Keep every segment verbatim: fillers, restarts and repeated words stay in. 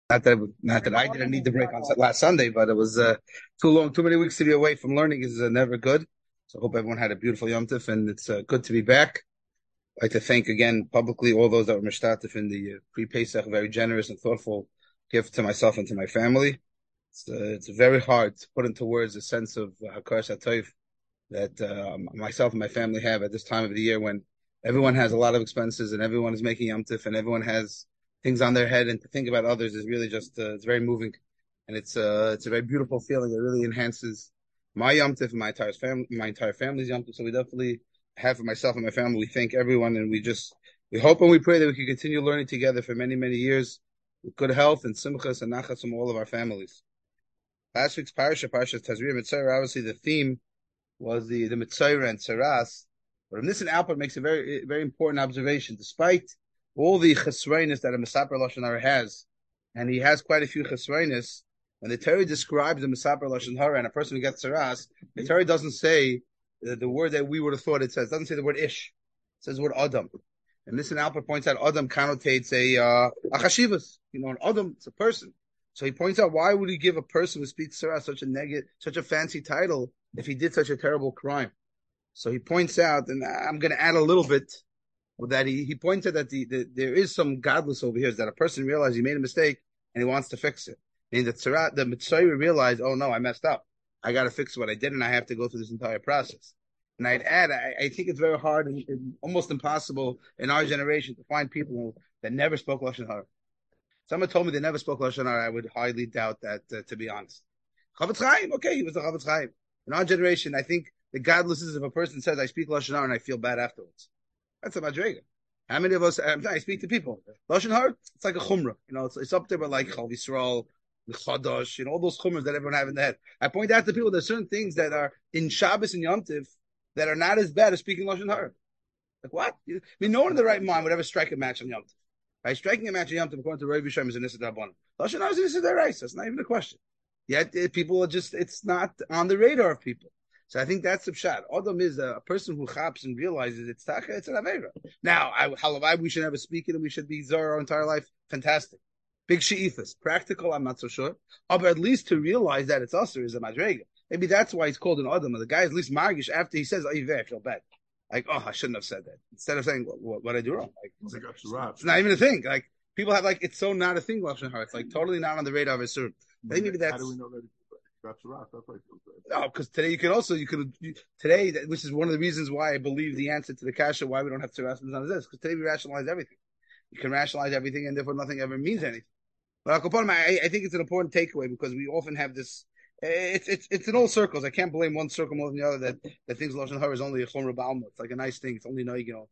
Not that not that I didn't need the break on last Sunday, but it was uh, too long, too many weeks to be away from learning is uh, never good. So I hope everyone had a beautiful Yom Tov, and it's uh, good to be back. I'd like to thank again publicly all those that were mishtatif in the uh, pre-Pesach, very generous and thoughtful gift to myself and to my family. It's, uh, it's very hard to put into words a sense of Hakar Satayv that uh, myself and my family have at this time of the year when everyone has a lot of expenses and everyone is making Yom Tov and everyone has things on their head, and to think about others is really just uh, it's very moving, and it's uh it's a very beautiful feeling. It really enhances my Yom Tov and my entire family, my entire family's Yom Tov. So we definitely have for myself and my family. We thank everyone, and we just we hope and we pray that we can continue learning together for many many years with good health and simchas and nachas from all of our families. Last week's parasha, parasha Tazria Mitzvah, obviously the theme was the the Mitzvah and Tsaras. But Nissan Alpert makes a very very important observation. Despite all the chesroinus that a Mesaper Lashon Hara has, and he has quite a few chesroinus, when the Torah describes the Mesaper Lashon Hara and a person who gets Tsaras, the Torah doesn't say the, the word that we would have thought it says. It doesn't say the word Ish. It says the word Adam. And Nissan Alpert points out Adam connotates a uh, a chashivas. You know, an Adam, it's a person. So he points out, why would he give a person who speaks Tsaras such a negative, such a fancy title if he did such a terrible crime? So he points out, and I'm going to add a little bit, that he, he points out that the, the, there is some godless over here, is that a person realizes he made a mistake and he wants to fix it. Meaning that Tzara, the Mitzvah realized, oh no, I messed up. I got to fix what I did, and I have to go through this entire process. And I'd add, I, I think it's very hard and, and almost impossible in our generation to find people that never spoke Lashon Hara. Someone told me they never spoke Lashon Hara. I would highly doubt that, uh, to be honest. Chavetz Chaim, okay, he was a Chavetz Chaim. In our generation, I think the godlessness if a person says, I speak Lashon Hara and I feel bad afterwards. That's a madrega. How many of us, I speak to people, Lashon Hara, it's like a chumrah. You know, it's, it's up there with like Chal Yisrael, the Chodosh, you know, all those chumras that everyone have in their head. I point out to people there's certain things that are in Shabbos and Yom Tiv that are not as bad as speaking Lashon Hara. Like what? I mean, no one in the right mind would ever strike a match on Yom Tiv. Right? Striking a match on Yom Tiv, according to Rav Yisrael, is an Issa D'Rabbanan. Lashon Hara is an Issa D'Oraisa. That's not even a question. Yet people are just, it's not on the radar of people. So I think that's the pshat. Adam is a, a person who chaps and realizes it's tacha, it's an avera. Now, I, halabai, we should never speak it and we should be zor our entire life. Fantastic. Big she'ifas. Practical, I'm not so sure. Oh, but at least to realize that it's usher is a madrega. Maybe that's why he's called an Adam. The guy is at least margish after he says, I feel bad. Like, oh, I shouldn't have said that. Instead of saying, what, what, what I do wrong? Like, it's, like, it's not even a thing. Like, people have like, it's so not a thing, Lashon Hara. It's like totally not on the radar of a surah. Maybe that's. How do we know that? That's right. That's right. No, because today you could also you could you, today, which is one of the reasons why I believe the answer to the kasha why we don't have to on this, because today we rationalize everything. You can rationalize everything, and therefore nothing ever means anything. But I, I think it's an important takeaway because we often have this. It's it's it's in all circles. I can't blame one circle more than the other that that thinks Lashon Hara is only a chumrah ba'alma. It's like a nice thing. It's only no, you know,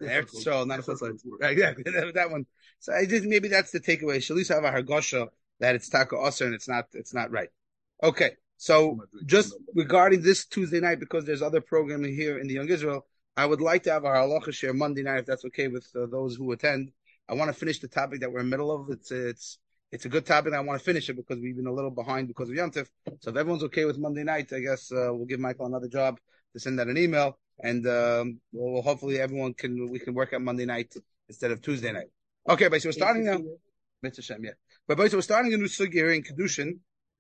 so not a flip side. Right? Yeah, that one. So I just maybe that's the takeaway. Shalish have a hargosha that it's taka aser and it's not it's not right. Okay, so just regarding this Tuesday night, because there's other programming here in the Young Israel, I would like to have our halacha share Monday night, if that's okay with uh, those who attend. I want to finish the topic that we're in the middle of. It's it's it's a good topic. I want to finish it because we've been a little behind because of Yom Tov. So if everyone's okay with Monday night, I guess uh, we'll give Michael another job to send out an email, and um, we'll, hopefully everyone can we can work out Monday night instead of Tuesday night. Okay, but so we're starting now. Mitzvah Shem, yeah. But so we're starting a new sugi here in Kedushin.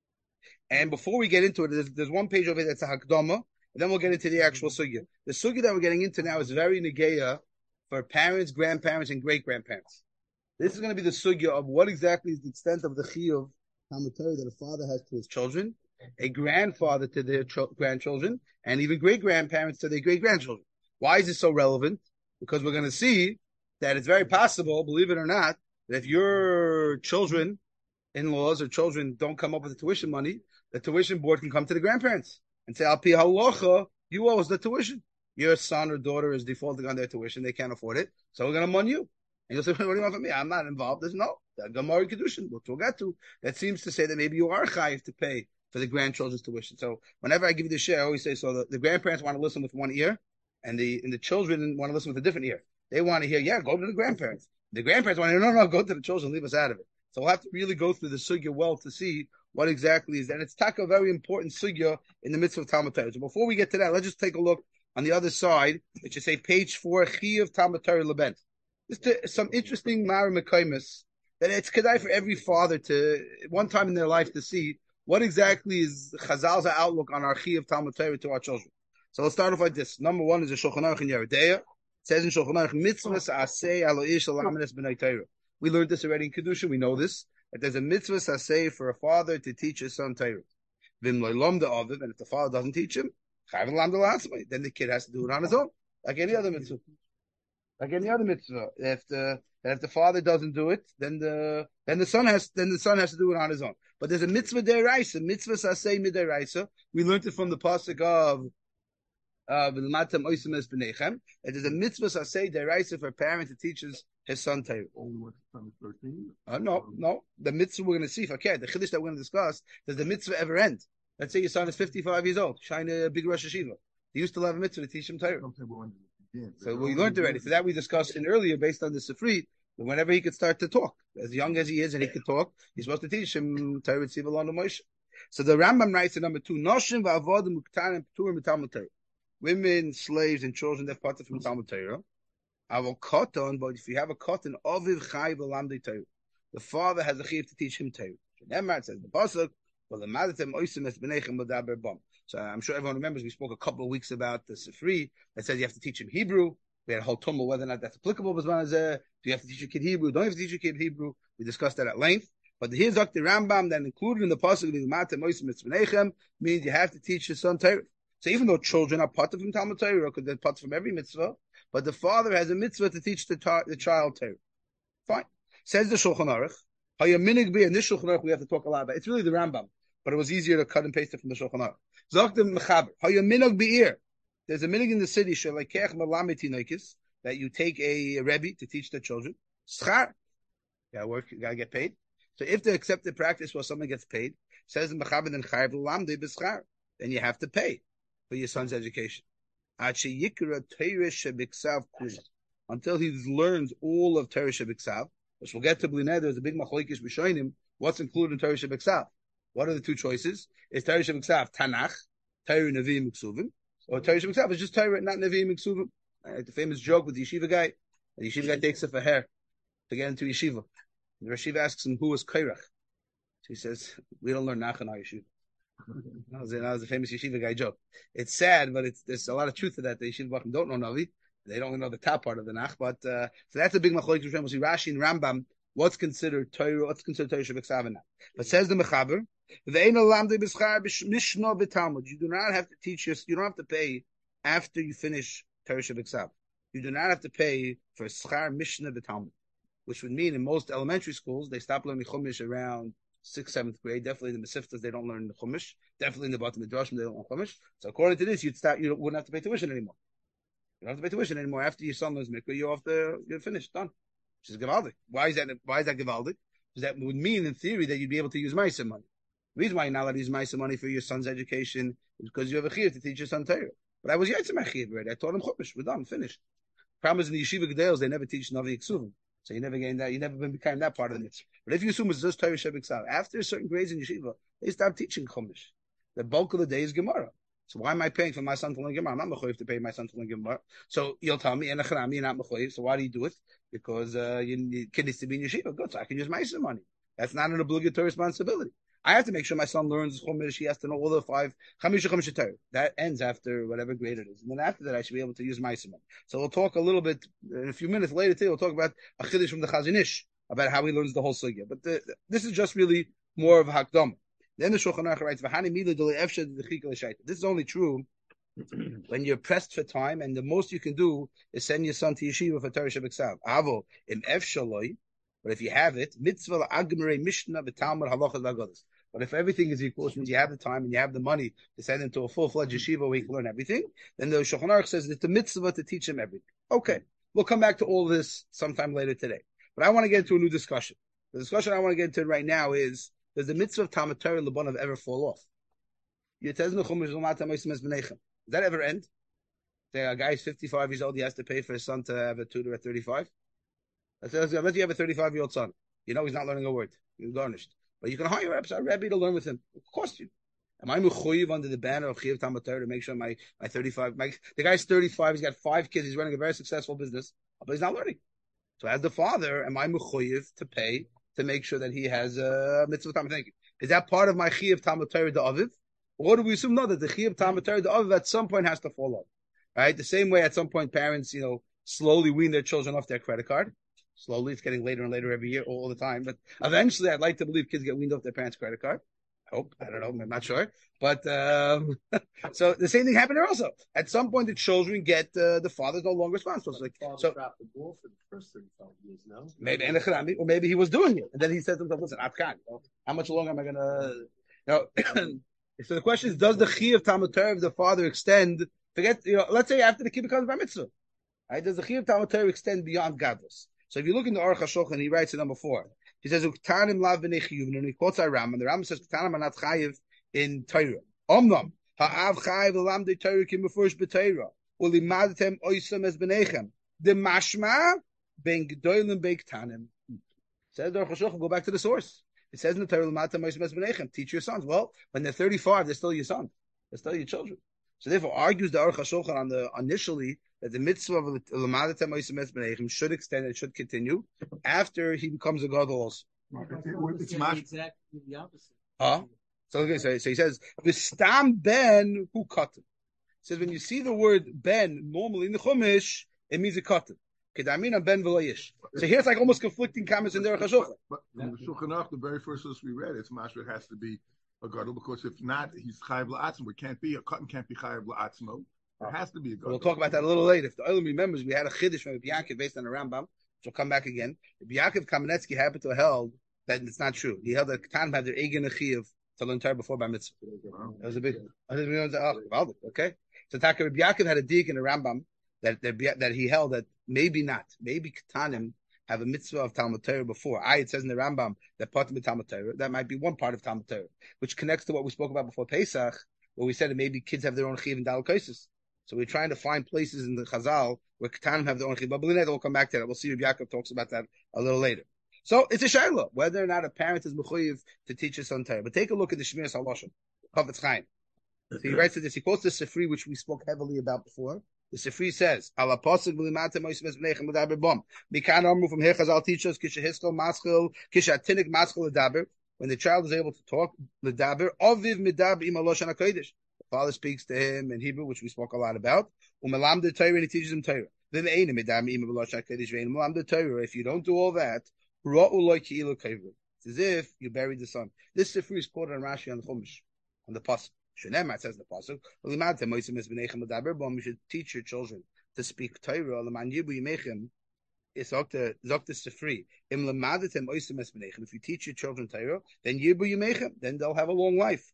And before we get into it, there's, there's one page over here that's a hakdama, and then we'll get into the actual sugya. The sugya that we're getting into now is very negeya for parents, grandparents, and great-grandparents. This is going to be the sugya of what exactly is the extent of the chiyuv hamatari that a father has to his children, a grandfather to their ch- grandchildren, and even great-grandparents to their great-grandchildren. Why is this so relevant? Because we're going to see that it's very possible, believe it or not, that if your children, in-laws, or children don't come up with the tuition money, the tuition board can come to the grandparents and say, Al pi halacha, you owe us the tuition. Your son or daughter is defaulting on their tuition. They can't afford it. So we're going to mon you. And you'll say, what do you want from me? I'm not involved. There's no. Gemara Kedushin, which we'll get to. That seems to say that maybe you are chayiv to pay for the grandchildren's tuition. So whenever I give you the share, I always say, so the, the grandparents want to listen with one ear, and the and the children want to listen with a different ear. They want to hear, yeah, go to the grandparents. The grandparents want to hear, no, no, go to the children, leave us out of it. So we'll have to really go through the sugya well to see what exactly is that. And it's taka very important sugya in the midst of Talmud Torah. So before we get to that, let's just take a look on the other side. It should say page four, Chiyuv Talmud Torah Leben. Just some interesting Mara Mekaimis then it's kedai for every father to, one time in their life, to see what exactly is Chazal's outlook on our Chi of Talmud Torah to our children. So let's start off like this. Number one is the Shulchan Aruch in Yeridea. It says in Shulchan Aruch, mitzvah sa'aseh alo'ish alaminas b'nai Torah. We learned this already in Kedusha. We know this. That there's a mitzvah sa'aseh for a father to teach his son Torah. Vim lo'ilom da'aviv, and if the father doesn't teach him, chayv l'am da'latzmai, then the kid has to do it on his own, like any other mitzvah. Like any other mitzvah. If the if the father doesn't do it, then the then the son has then the son has to do it on his own. But there's a mitzvah deraisa, mitzvah sasei mideraisa. We learned it from the pasuk of v'lamatem oisim es b'nechem. It is a mitzvah sasei deraisa for a parent to teach his, his son Torah. Only when his son is thirteen? Uh, no, no. The mitzvah we're going to see, okay, the chiddush that we're going to discuss, does the mitzvah ever end? Let's say your son is fifty-five years old, shine a big Rosh Hashiva. He used to have a mitzvah to teach him Torah. So we learned already. So that we discussed in earlier based on the Sifrit, that whenever he could start to talk, as young as he is and he could talk, he's supposed to teach him Torah Tziva Lanu Moshe. So the Rambam writes in number two, Noshim va'avodim uktanim p'turim Talmud Torah. Women, slaves, and children that part from Talmud Torah. Avol koton, but if you have a koton, oviv chai v'lamdei Torah. The father has a chiyuv to teach him Torah. Nemar says the pasuk, well the madatem oisim es b'nechem b'daber bam. So I'm sure everyone remembers we spoke a couple of weeks about the Sifri that says you have to teach him Hebrew. We had a whole tumble whether or not that's applicable. Do you have to teach your kid Hebrew? Don't you have to teach your kid Hebrew? We discussed that at length. But here's Doctor Rambam that included in the pasuk means you have to teach your son Torah. So even though children are part of from Talmud Torah, because they're part from every mitzvah, but the father has a mitzvah to teach the, tar- the child Torah. Fine. Says the Shulchan Aruch. Hayaminig be in this Shulchan Aruch we have to talk a lot about. It's really the Rambam, but it was easier to cut and paste it from the Shulchan Aruch. Zoktem mechaber. Hayaminig be'ir. There's a minig in the city that you take a rebbe to teach the children. Schar. You gotta work, you gotta get paid. So if the accepted practice was someone gets paid, says in mechaber then chayav l'lamdei b'schar, then you have to pay for your son's education. Until he learns all of Torah Shebiksav, which we'll get to Blineh, there's a big machlokes b'shonim. What's included in Torah Shebiksav? What are the two choices? Is Torah Shebiksav Tanakh, Torah Nevi'im Ksuvim, or Torah Shebiksav is just Torah, not Nevi'im Ksuvim? Right, the famous joke with the yeshiva guy. The yeshiva guy takes off a hair to get into yeshiva. The yeshiva asks him, who was Kairach? So he says, we don't learn Nach in our yeshiva. That was, that was a famous yeshiva guy joke. It's sad, but it's, there's a lot of truth to that. The yeshiva bachim don't know Navi. They don't know the top part of the Nach. But uh, so that's a big machlokes. We'll see Rashi and Rambam. What's considered Torah? What's considered Torah Shebiksav now? But says the mechaber, you do not have to teach us. You don't have to pay after you finish Torah Shebiksav. You do not have to pay for schar mishnah b'talmud, which would mean in most elementary schools they stop learning chumash around sixth, seventh grade. Definitely in the Mesiftas they don't learn the chumash. Definitely in the Beit Midrashim they don't learn chumash. So according to this, you'd start. You wouldn't have to pay tuition anymore. You don't have to pay tuition anymore after your son learns mikvah. You're off the. You're finished, done. Which is gewaldic. Why is that? Why is that gewaldic? Because that would mean, in theory, that you'd be able to use Maisa money. The reason why you're not allowed to use Maisa money for your son's education is because you have a chiyuv to teach your son Torah. But I was yaitz my chiyuv already. I taught him chumash. We're done, finished. Problem is in the yeshiva gedels they never teach Navi Ksuvim, so you never gain that. You never became that part of the mitzvah. But if you assume it's just Torah Shebiksav, after certain grades in yeshiva, they stop teaching chumash. The bulk of the day is Gemara. So why am I paying for my son to learn Gemara? I'm not mechuyev to pay my son to learn Gemara. So you'll tell me, and you're not mechuyev. So why do you do it? Because uh, you, your kid needs to be in yeshiva. Good, so I can use my money. That's not an obligatory responsibility. I have to make sure my son learns chumash. He has to know all the five chamisha chumash Torah. That ends after whatever grade it is, and then after that, I should be able to use my money. So we'll talk a little bit in a few minutes later. Today, we'll talk about a chiddush from the Chazon Ish about how he learns the whole sugya. But the, this is just really more of a hakdam. Then the Shulchan Aruch writes, this is only true when you're pressed for time, and the most you can do is send your son to yeshiva for Torah Shebiksav. Avo im ef shaloi, but if you have it, mitzvah agmarei mishnah v'talmud halachas v'agadas. But if everything is equal, which means you have the time and you have the money to send him to a full-fledged yeshiva where he can learn everything, then the Shulchan Aruch says it's a mitzvah to teach him everything. Okay, we'll come back to all this sometime later today. But I want to get into a new discussion. The discussion I want to get into right now is, does the mitzvah of Talmud Torah L'banav ever fall off? Does that ever end? Say a guy is fifty-five years old, he has to pay for his son to have a tutor at thirty-five. I said, I bet you have a thirty-five-year-old son. You know he's not learning a word. He's garnished. But you can hire a Rebbe to learn with him. Of course you. Am I mechuyev under the banner of Chiyuv Talmud Torah to make sure my, my thirty-five, my, the guy's thirty-five, he's got five kids, he's running a very successful business, but he's not learning. So as the father, am I mechuyev to pay to make sure that he has a mitzvah Talmud Torah. Is that part of my chi of Talmud Torah the Aviv? Or do we assume no, that the chi of Talmud Torah the Aviv at some point has to fall off? Right? The same way at some point parents, you know, slowly wean their children off their credit card. Slowly, it's getting later and later every year, all the time. But eventually, I'd like to believe kids get weaned off their parents' credit card. I hope. I don't know. I'm not sure. But um, so the same thing happened there also. At some point, the children get uh, the father's no longer responsible. So, like, so dropped the ball for the first thirty-five years, no? Maybe or maybe he was doing it, and then he said to himself, "Listen, Afghan, how much longer am I going to?" You know. So the question is, does the chi of Talmud Torah of the father extend? Forget, you know, let's say after the kid becomes bar mitzvah, right? Does the chi of Talmud Torah extend beyond gadlus? So if you look in the Aruch HaShulchan, he writes in number four. He says, "Uktanim lav b'nei chiyuv," and he quotes our Ram, and the Ram says, "Uktanim are not chayiv in Torah. Omnam ha'av chayiv l'lam de Torah kim b'furish b'Torah u'limadatem oisam es b'neichem the mashma ben gedolim beiktanim." Says the Aruch HaShulchan, go back to the source. It says in the Torah, "L'madatem oisam es b'neichem," teach your sons. Well, when they're thirty-five, they're still your sons. They're still your children. So therefore, argues the Aruch HaShulchan on the initially that the mitzvah of l'madatem oisam es b'neichem should extend and should continue after he becomes a gadol also. It's exactly the opposite. Huh? So okay, so, so he says v'stam ben hu katan. Says when you see the word ben normally in the Chumash, it means a katan. Kedamina ben v'loyish. So here's like almost conflicting comments in the Aruch HaShulchan. But from the Shulchan Aruch, the very first list we read, it's mashma, it has to be a gadol, because if not, he's chayiv la'atzmo. It can't be a katan, can't be chayiv la'atzmo. It has to be a gadol. We'll talk about that a little later. If the Olam remembers, we had a chiddush from Rabbi Yaakov based on the Rambam, which will come back again. Rabbi Yaakov Kamenetsky happened to have held that it's not true. He held that Katan had their egen chiyuv to learn Torah before bar mitzvah. That was a big. Okay, so Taka Rabbi Yaakov had a dig in the Rambam that that he held that maybe not, maybe Katanim have a mitzvah of Talmud Torah before. I it says in the Rambam that part of the Talmud Torah that might be one part of Talmud Torah, which connects to what we spoke about before Pesach, where we said that maybe kids have their own chiyuv and dal kaisis. So we're trying to find places in the Chazal where Katanim have their own chiyuv. But we'll come back to that. We'll see if Yaakov talks about that a little later. So it's a shayla whether or not a parent is mechuyev to teach his son Torah. But take a look at the Shmiras Haloshon, Chafetz Chaim. So he writes this. He quotes the Sifri, which we spoke heavily about before. The Sifri says, "Ala pasuk v'limatem oismes b'neichem l'daber bom." Mikan amru from here Chazal teaches kisha hiskol maschil kisha tinik maschil l'daber. When the child is able to talk l'daber, aviv midab im haloshon hakodesh. The father speaks to him in Hebrew, which we spoke a lot about. Umelam the Torah, and he teaches him Torah. Then ein midab im haloshon hakodesh ve'in umelam the Torah. If you don't do all that, it's as if you buried the son. This Sifri is quoted on Rashi on the Chumash, on the pasuk. Shenemar says the pasuk. You should teach your children to speak Torah. It's Zokta Sifri. If you teach your children Torah, then Yibu Yimechem, then they'll have a long life.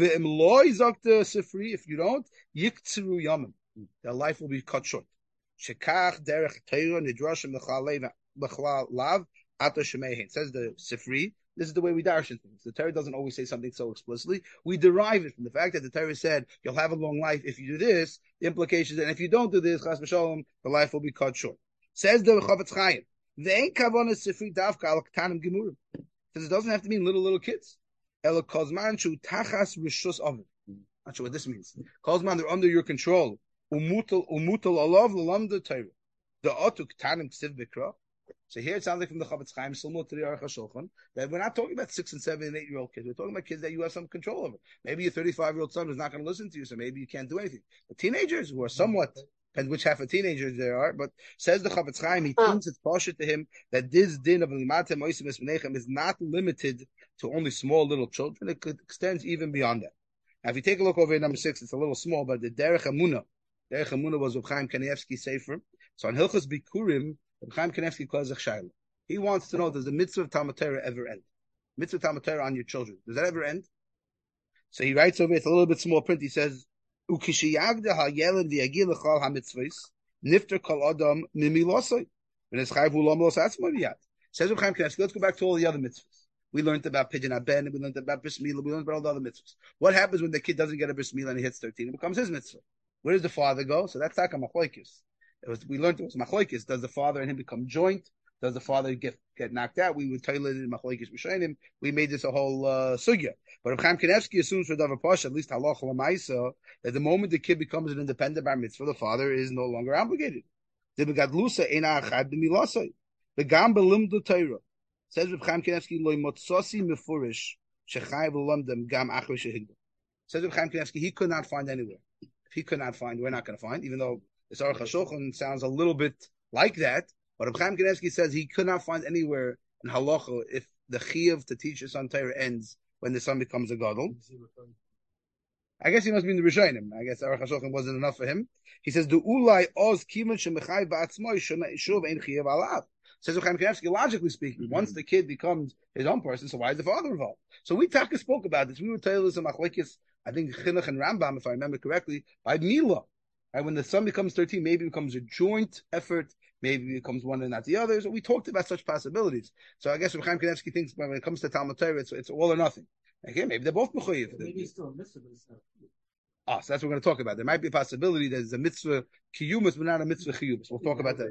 If you don't, Yiktzeru Yamim, their life will be cut short. Shekach derech Torah nidrashim l'chalal lav. It says the Sifri, this is the way we darshan things. The Torah doesn't always say something so explicitly. We derive it from the fact that the Torah said, you'll have a long life if you do this. The implication is that if you don't do this, chas v'sholom, the life will be cut short. Says the Chafetz Chaim, Ve'en kavana Sifri davka al ktanim gemurim. Says it doesn't have to mean little, little kids. El kozman shu tachas rishus oven. Not sure what this means. Kozman, they're under your control. Umutal, umutal alav l'lamda Torah. The otu ktanim ksiv b'kra. So here it sounds like from the Chafetz Chaim, similar to the Aruch HaShulchan, that we're not talking about six and seven and eight year old kids. We're talking about kids that you have some control over. Maybe your thirty-five year old son is not going to listen to you, so maybe you can't do anything. But teenagers who are somewhat, depends which half of teenagers there are, but says the Chafetz Chaim, he thinks it's partial to him that this din of Limatem Oisim Es B'neichem is not limited to only small little children. It could extends even beyond that. Now, if you take a look over at number six, it's a little small, but the Derech Hamuna, Derech Hamuna was Reb Chaim Kanievsky Sefer. So on Hilchos Bikurim, Chaim Kanievsky calls a shayla. He wants to know, does the mitzvah of Talmud Torah ever end? Mitzvah of Talmud Torah on your children. Does that ever end? So he writes over, it's a little bit small print. He says, Ukishiyagda ha'yelad v'yagil l'chal ha'mitzvahs, nifter kol adam mimilosai. V'nes chayv u'lam los atzmo v'yad. Says Chaim Kanievsky, let's go back to all the other mitzvahs. We learned about Pidyon HaBen, we learned about Bris Milah, we learned about all the other mitzvahs. What happens when the kid doesn't get a Bris Milah and he hits thirteen? It becomes his mitzvah. Where does the father go? So that's Taka Machlokes. It was, we learned it was Machlokes. Does the father and him become joint? Does the father get get knocked out? We would tell it in Machlokes B'Shainim. We made this a whole uh, sugya. But if Chaim Kanievsky assumes for Davar Pasha, at least halacha l'maisa, that the moment the kid becomes an independent bar mitzvah, the father is no longer obligated. The begadlusa ena achad b'milasai. The gam belimdu Torah. Says Reb Chaim Kanevsky, Loi motzosi mefurish shechayev l'lamdem gam achri shehigdal. Says Reb Chaim Kanevsky, he could not find anywhere. If he could not find, we're not going to find, even though this Aruch HaShulchan sounds a little bit like that. But Reb Chaim Kanevsky says he could not find anywhere in halacha if the chiyuv to teach his son Torah ends when the son becomes a gadol. I guess he must be in the Rishonim. I guess Aruch HaShulchan wasn't enough for him. He says, "Du ulai oz kiman shemechai ba'atzmoi shuv ein chiyuv alav." Says Reb Chaim Kanevsky, logically speaking, mm-hmm. once the kid becomes his own person, so why is the father involved? So we Taka spoke about this. We were telling this in Machlekes, I think Chinuch and Rambam, if I remember correctly, by Mila. Right? When the son becomes thirteen, maybe it becomes a joint effort. Maybe it becomes one and not the other. So we talked about such possibilities. So I guess Reb Chaim Kanevsky thinks when it comes to Talmud Torah, it's, it's all or nothing. Okay, maybe they're both mechuyev. Maybe it's still a mitzvah, but it's not. Ah, so that's what we're going to talk about. There might be a possibility that there's a mitzvah kiyumus, but not a mitzvah chiyumus. We'll talk about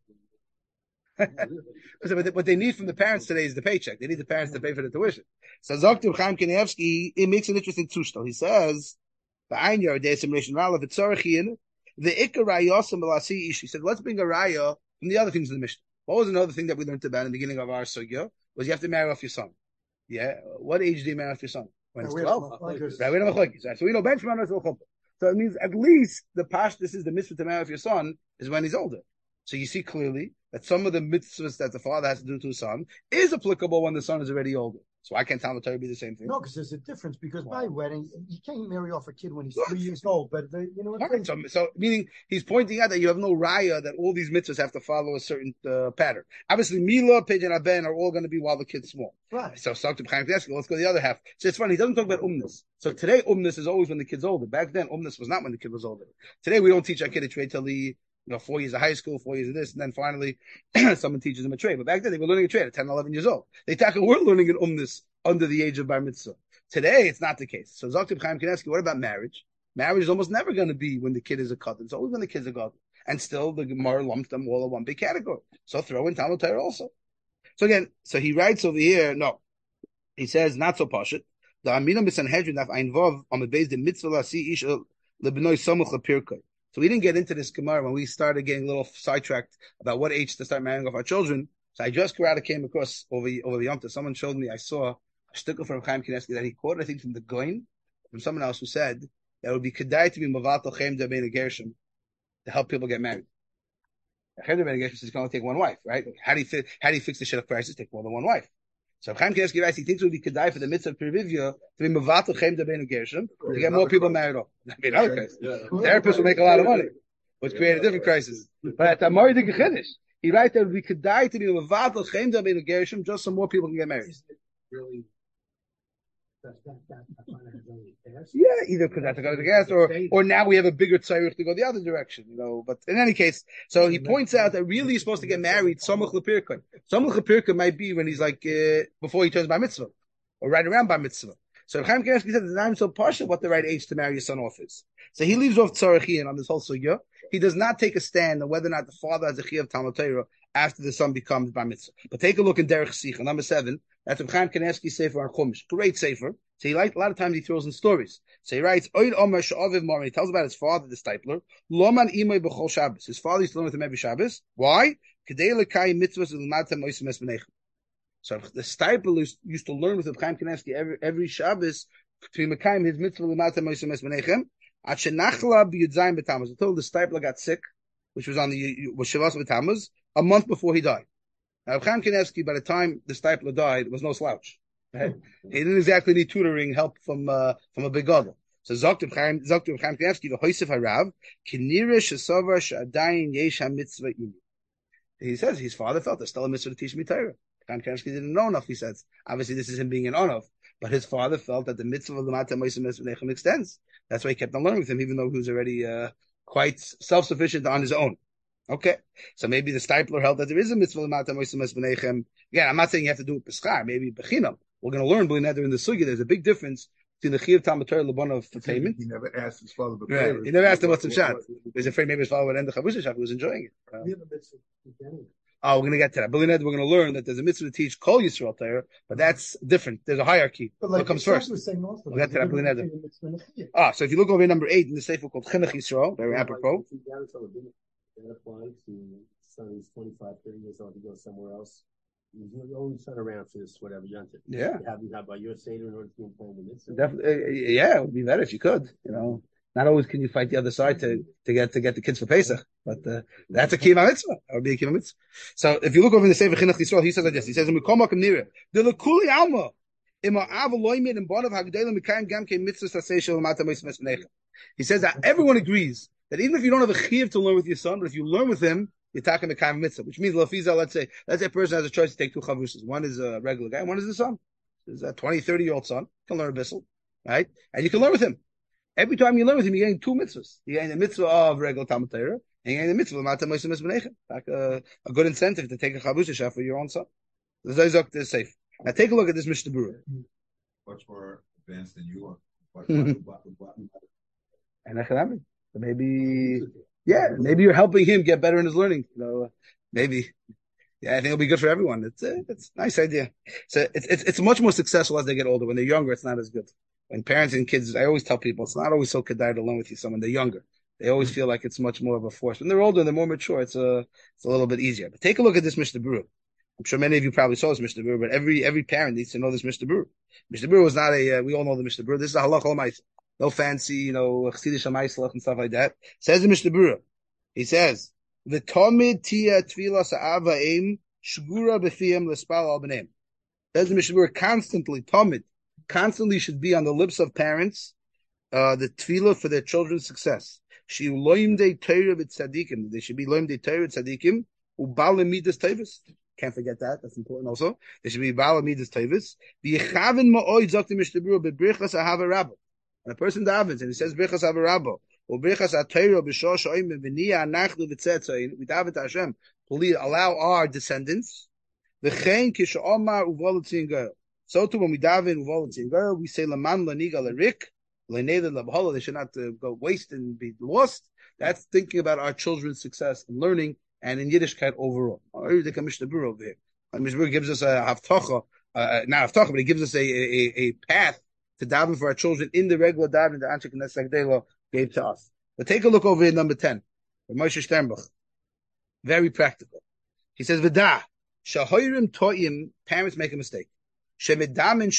that. Because what they need from the parents today is the paycheck. They need the parents to pay for the tuition. So Zaktiv Chaim Kanevsky, it makes an interesting tushdal. He says, the Einyar Desimration Rala Vitzarachin, the Ikar Rayosam Belasi Ish. He said, let's bring a raya from the other things in the Mishnah. What was another thing that we learned about in the beginning of our sugya? Was you have to marry off your son. Yeah. What age do you marry off your son? When it's twelve. Right, we don't have So we know benchmark is al. So it means at least the pash, this is the mitzvah to marry off your son, is when he's older. So you see clearly that some of the mitzvahs that the father has to do to his son is applicable when the son is already older. So why can't Talmud Torah be the same thing? No, because there's a difference. Because wow. by wedding, you can't marry off a kid when he's Good. three years old. But the, you know what? Right. So, so meaning he's pointing out that you have no raya that all these mitzvahs have to follow a certain uh, pattern. Obviously, Mila, Pidge, and Aben are all going to be while the kid's small. Right. So talk to Chaim Kanevsky. Let's go to the other half. So it's funny. He doesn't talk about umnus. So today umnus is always when the kid's older. Back then umnus was not when the kid was older. Today we don't teach our kid a trade till the you know, four years of high school, four years of this, and then finally someone teaches them a trade. But back then they were learning a trade at ten, eleven years old. They tackle we're learning an umnus under the age of bar mitzvah. Today it's not the case. So Zaktiv Chaim Kanevsky, what about marriage? Marriage is almost never going to be when the kid is a katan. It's always when the kid's a gadol. And still the Gemara lumps them all in one big category. So throw in Talmud Torah also. So again, so he writes over here, no. He says, not so pashut. The Amina Misanhedrin daf ein vav on the base the mitzvah lasi ish lebnoi samuch lepirkei. So we didn't get into this Gemara when we started getting a little sidetracked about what age to start marrying off our children. So I just came across over over the Yom Tov. Someone showed me, I saw a shtickle from Chaim Kanevsky that he quoted, I think, from the Goin, from someone else who said that it would be kedai to be mavatal chem de bein gershom to help people get married. Chem de bein gershom says you can only take one wife, right? How do you fi- how do you fix the shit of crisis? Take more than one wife. So Chaim Kanevsky writes, he thinks it would be kedai for the mitzvah of Perivia to be mavatal chem de bein gershom to get more people married off. I mean, okay. Therapists will make a lot of money, which create a different crisis. But at Amari the Gechiddish, he writes that we could die to be mavatal chem de bein gershom just so more people can get married. Really, that, that, that, that yeah, either because that's to go to the gas, or or now we have a bigger tzarich to go the other direction, you know. But in any case, so he points out that really you're supposed to get married samuch lepirkei. Samuch lepirkei might be when he's like uh, before he turns bar mitzvah, or right around bar mitzvah. So Chaim Kanevsky said, "I'm so partial what the right age to marry your son off is." So he leaves off tzarichin on this whole sugya. He does not take a stand on whether or not the father has a chiyuv Talmud Torah after the son becomes bar mitzvah. But take a look in Derech Sicha, number seven. That's a Chaim Kanevsky sefer on Chumash. Great sefer. So he like a lot of times he throws in stories. So he writes, Oid Omer Sha'aviv Mari. He tells about his father, the stipler. Loman Imay B'chol Shabbos. His father used to learn with him every Shabbos. Why? Kedei Lekai Mitzvahs L'madtem Oisim Es Benechem. So the stipler used to learn with Chaim Kanevsky every every Shabbos to be Mekayim his mitzvah L'madtem Oisim Es Benechem. At Shenachla B'Yudzayim B'Tammuz. Until the stipler got sick, which was on the was Shavas B'Tammuz, a month before he died. Now Chaim Kanevsky, by the time the stipler died, was no slouch. Right? He didn't exactly need tutoring help from uh, from a big gadol. So Zaktiv Chaim Zaktiv Chaim Kanevsky the Hoysef Harav Kinira Shesavar Shadayin Yesh HaMitzvah Imi. He says his father felt there's still a mitzvah to teach me Torah. Chaim Kanevsky didn't know enough. He says obviously this is him being an onav, but his father felt that the mitzvah of the Matam Moisim Esbenechem extends. That's why he kept on learning with him, even though he was already uh, quite self-sufficient on his own. Okay, so maybe the stipler held that there is a mitzvah of Matam Moisim Esbenechem. Again, I'm not saying you have to do it b'schar, maybe b'chinam. We're going to learn B'li Neder in the Sugya. There's a big difference between the Chiyuv Talmud Torah Labana for payment. He never asked his father. Right. He never asked him what's in shot. He's afraid maybe his father would end the Chavusha Shaf. He was enjoying it. Uh, oh, we're going to get to that. B'li Neder, we're going to learn that there's a mitzvah to teach Kol Yisrael Torah, but that's different. There's a hierarchy. But like what comes first? Also, we'll get to that B'li Neder. Ah, so if you look over number eight in the sefer called Chinuch Yisrael, very yeah, apropos. That applies to son who's twenty-five, thirty years old. He goes somewhere else. You always turn around for this, whatever you're into. Yeah. You have you have by your Seder in order to inform the mitzvah. Definitely, yeah, it would be better if you could. You know, not always can you fight the other side to, to get to get the kids for Pesach, but uh, that's a kiyum mitzvah. That would be a kiyum mitzvah. So if you look over in the Sefer Chinuch Yisrael, he says like this. He says, "Mikol makom nira the lekuli alma ima av loymed and bonav hagdalim mikayim gam ke mitzvah sasei shel mata mitzvah mesmenecha." He says that everyone agrees that even if you don't have a chiyuv to learn with your son, but if you learn with him, you're talking mikayim mitzvah, which means lafiza. Let's say let's say a person has a choice to take two chavrushas. One is a regular guy, one is the son. There's a twenty, thirty year old son can learn a bissel, right? And you can learn with him. Every time you learn with him, you're getting two mitzvahs. You're getting the mitzvah of regular Talmud Torah, and you're getting the mitzvah of Mata Moshe Mesmenecha. Like a, a good incentive to take a chavrush shah for your own son. The Zayzok is safe. Now take a look at this Mishnah Berurah. Much more advanced than you are. And economic. So maybe, yeah, maybe you're helping him get better in his learning. You know, maybe. Yeah, I think it'll be good for everyone. It's a, it's a nice idea. So it's, it's it's much more successful as they get older. When they're younger, it's not as good. When parents and kids, I always tell people, it's not always so kedai to learn with you someone. They're younger. They always feel like it's much more of a force. When they're older, they're more mature. It's a it's a little bit easier. But take a look at this Mishnah Berurah. I'm sure many of you probably saw this Mishnah Berurah, but every every parent needs to know this Mishnah Berurah. Mishnah Berurah was not a. Uh, we all know the Mishnah Berurah. This is a halach l'maisa. No fancy, you know, chassidish ha'maislach and stuff like that. Says the Mishnah Berurah. He says, "V'tomid tia tfilas ha'avaim shgura b'fiyam l'spal al b'neim." Says the Mishnah Berurah, constantly tomid, constantly should be on the lips of parents, uh, the tefillah for their children's success. She loimde Torah v'tzadikim. They should be loimde Torah v'tzadikim ubal midas tevis. Can't forget that. That's important also. They should be bal midas tevis. V'yechavin ma'oid zok the Mishnah Berurah bebrichas ahava rabba. And a person davens and he says brichas ahava rabba or brichas atayra b'shor shoyim v'niya anachnu v'tzetzayin. We daven to Hashem. Please allow our descendants. V'chein kishomar uvolatzin girl. So too when we daven uvolatzin girl, we say laman laniga larik. They should not uh, go waste and be lost. That's thinking about our children's success and learning, and in Yiddishkeit overall. Like a Mishnah Berurah over here. Mishnah Berurah gives us a haftocha, uh, not haftocha, but it gives us a, a, a path to daven for our children in the regular daven that Anshe Knesset Gdela gave to us. But take a look over here, number ten, from Moshe Sternbach. Very practical. He says, "V'da shahoyrim to'im." Parents make a mistake. They figure I'm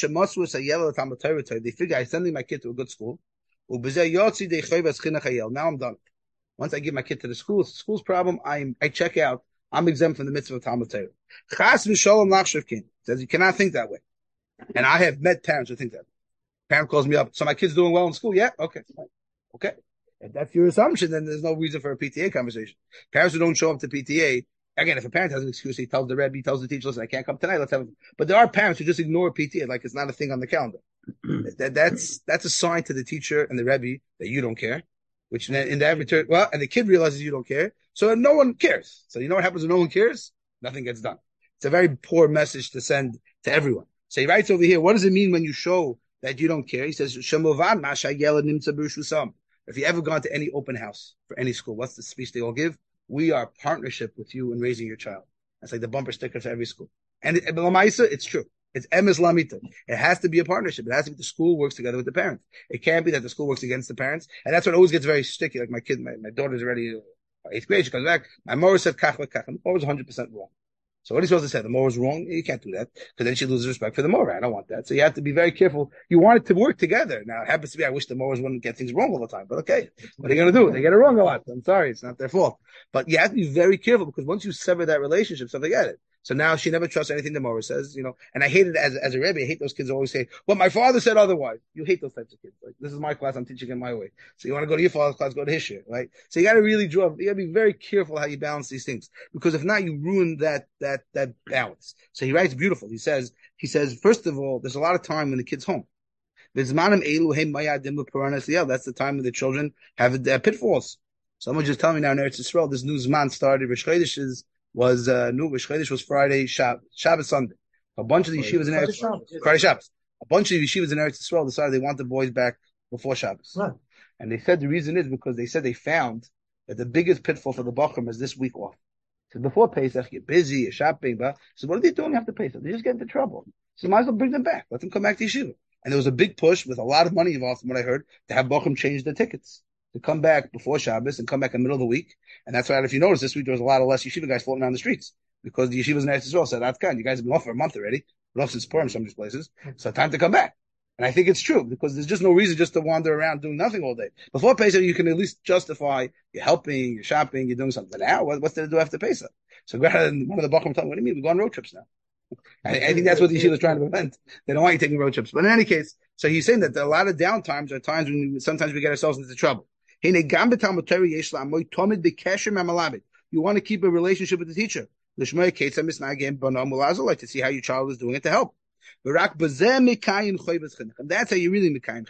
sending my kid to a good school. Now I'm done. Once I give my kid to the school, it's the school's problem. I I check out. I'm exempt from the mitzvah of Talmud Torah. Chas v'sholom lachshavkin says you cannot think that way. And I have met parents who think that. Parent calls me up. So my kid's doing well in school. Yeah, okay, okay. If that's your assumption, then there's no reason for a P T A conversation. Parents who don't show up to P T A. Again, if a parent has an excuse, he tells the Rebbe, he tells the teacher, listen, I can't come tonight, let's have it. But there are parents who just ignore P T A like it's not a thing on the calendar. that, that's that's a sign to the teacher and the Rebbe that you don't care, which in, in that return, well, and the kid realizes you don't care, so no one cares. So you know what happens when no one cares? Nothing gets done. It's a very poor message to send to everyone. So he writes over here, what does it mean when you show that you don't care? He says, if you ever gone to any open house for any school, what's the speech they all give? We are partnership with you in raising your child. That's like the bumper sticker for every school. And it, it's true. It's emes lamita. It has to be a partnership. It has to be the school works together with the parents. It can't be that the school works against the parents. And that's what always gets very sticky. Like my kid, my, my daughter's already uh, eighth grade. She comes back. My mother said kach kach. And the mother was one hundred percent wrong. So what are you supposed to say? The mother's wrong? You can't do that because then she loses respect for the mother. I don't want that. So you have to be very careful. You want it to work together. Now, it happens to be, I wish the mowers wouldn't get things wrong all the time, but okay. What are you going to do? They get it wrong a lot. I'm sorry. It's not their fault. But you have to be very careful because once you sever that relationship, so forget it. So now she never trusts anything the Morah says, you know, and I hate it as, as a Rebbe. I hate those kids who always say, well, my father said otherwise. You hate those types of kids. Like, this is my class. I'm teaching it my way. So you want to go to your father's class, go to his shit, right? So you got to really draw, you got to be very careful how you balance these things because if not, you ruin that, that, that balance. So he writes beautiful. He says, he says, first of all, there's a lot of time when the kid's home. That's the time when the children have uh, pitfalls. Someone just tell me now in Eretz Yisrael, this new Zman started. Rosh Chodesh was uh, new. Rosh Chodesh was Friday, Shabbos, Shabbos Sunday. A bunch of the yeshivas in Eretz Yisrael, Friday Shabbos. A bunch of the yeshivas in Eretz Yisrael decided they want the boys back before Shabbos, right. And they said the reason is because they said they found that the biggest pitfall for the Bachram is this week off. So before Pesach, you're busy, you're shopping, but so what are they doing after Pesach? They just get into trouble. So you might as well bring them back. Let them come back to yeshiva. And there was a big push with a lot of money involved, from what I heard, to have Bachram change their tickets. To come back before Shabbos and come back in the middle of the week. And that's why, if you notice, this week there was a lot of less yeshiva guys floating around the streets. because the yeshivas in Eretz Yisrael said, that's kind. You guys have been off for a month already. Been off since Purim, some of these places. So time to come back. And I think it's true because there's just no reason just to wander around doing nothing all day. Before Pesach, you can at least justify you're helping, you're shopping, you're doing something. But now, what, what's there to do after Pesach? So one of the Bachram told me, what do you mean? We go on road trips now. I, I think that's what the yeshiva is trying to prevent. They don't want you taking road trips. But in any case, so he's saying that a lot of downtimes are times when we, sometimes we get ourselves into trouble. You want to keep a relationship with the teacher. Like to see how your child is doing it to help. And that's how you really mekayim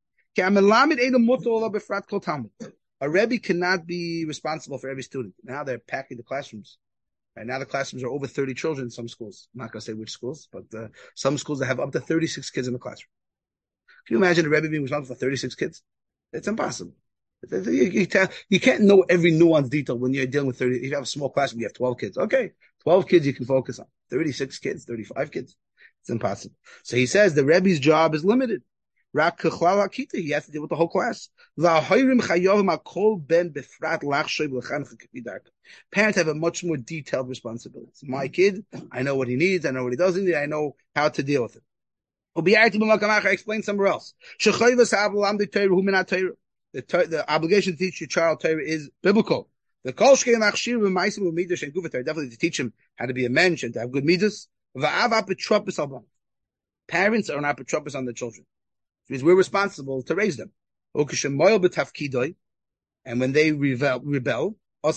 chiluk. A rebbe cannot be responsible for every student. Now they're packing the classrooms. Right now the classrooms are over thirty children in some schools. I'm not going to say which schools, but uh, some schools that have up to thirty-six kids in the classroom. Can you imagine a rebbe being responsible for thirty-six kids? It's impossible. You, you, you can't know every nuanced detail when you're dealing with thirty. If you have a small classroom, you have twelve kids. Okay, twelve kids you can focus on. thirty-six kids, thirty-five kids. It's impossible. So he says the rebbe's job is limited. He has to deal with the whole class. Parents have a much more detailed responsibility. My kid, I know what he needs, I know what he doesn't need, I know how to deal with it. I explain somewhere else. The, the obligation to teach your child Torah is biblical. The definitely to teach him how to be a mensch and to have good midas. Parents are not apotropos on their children. Because we're responsible to raise them. And when they rebel, rebel, these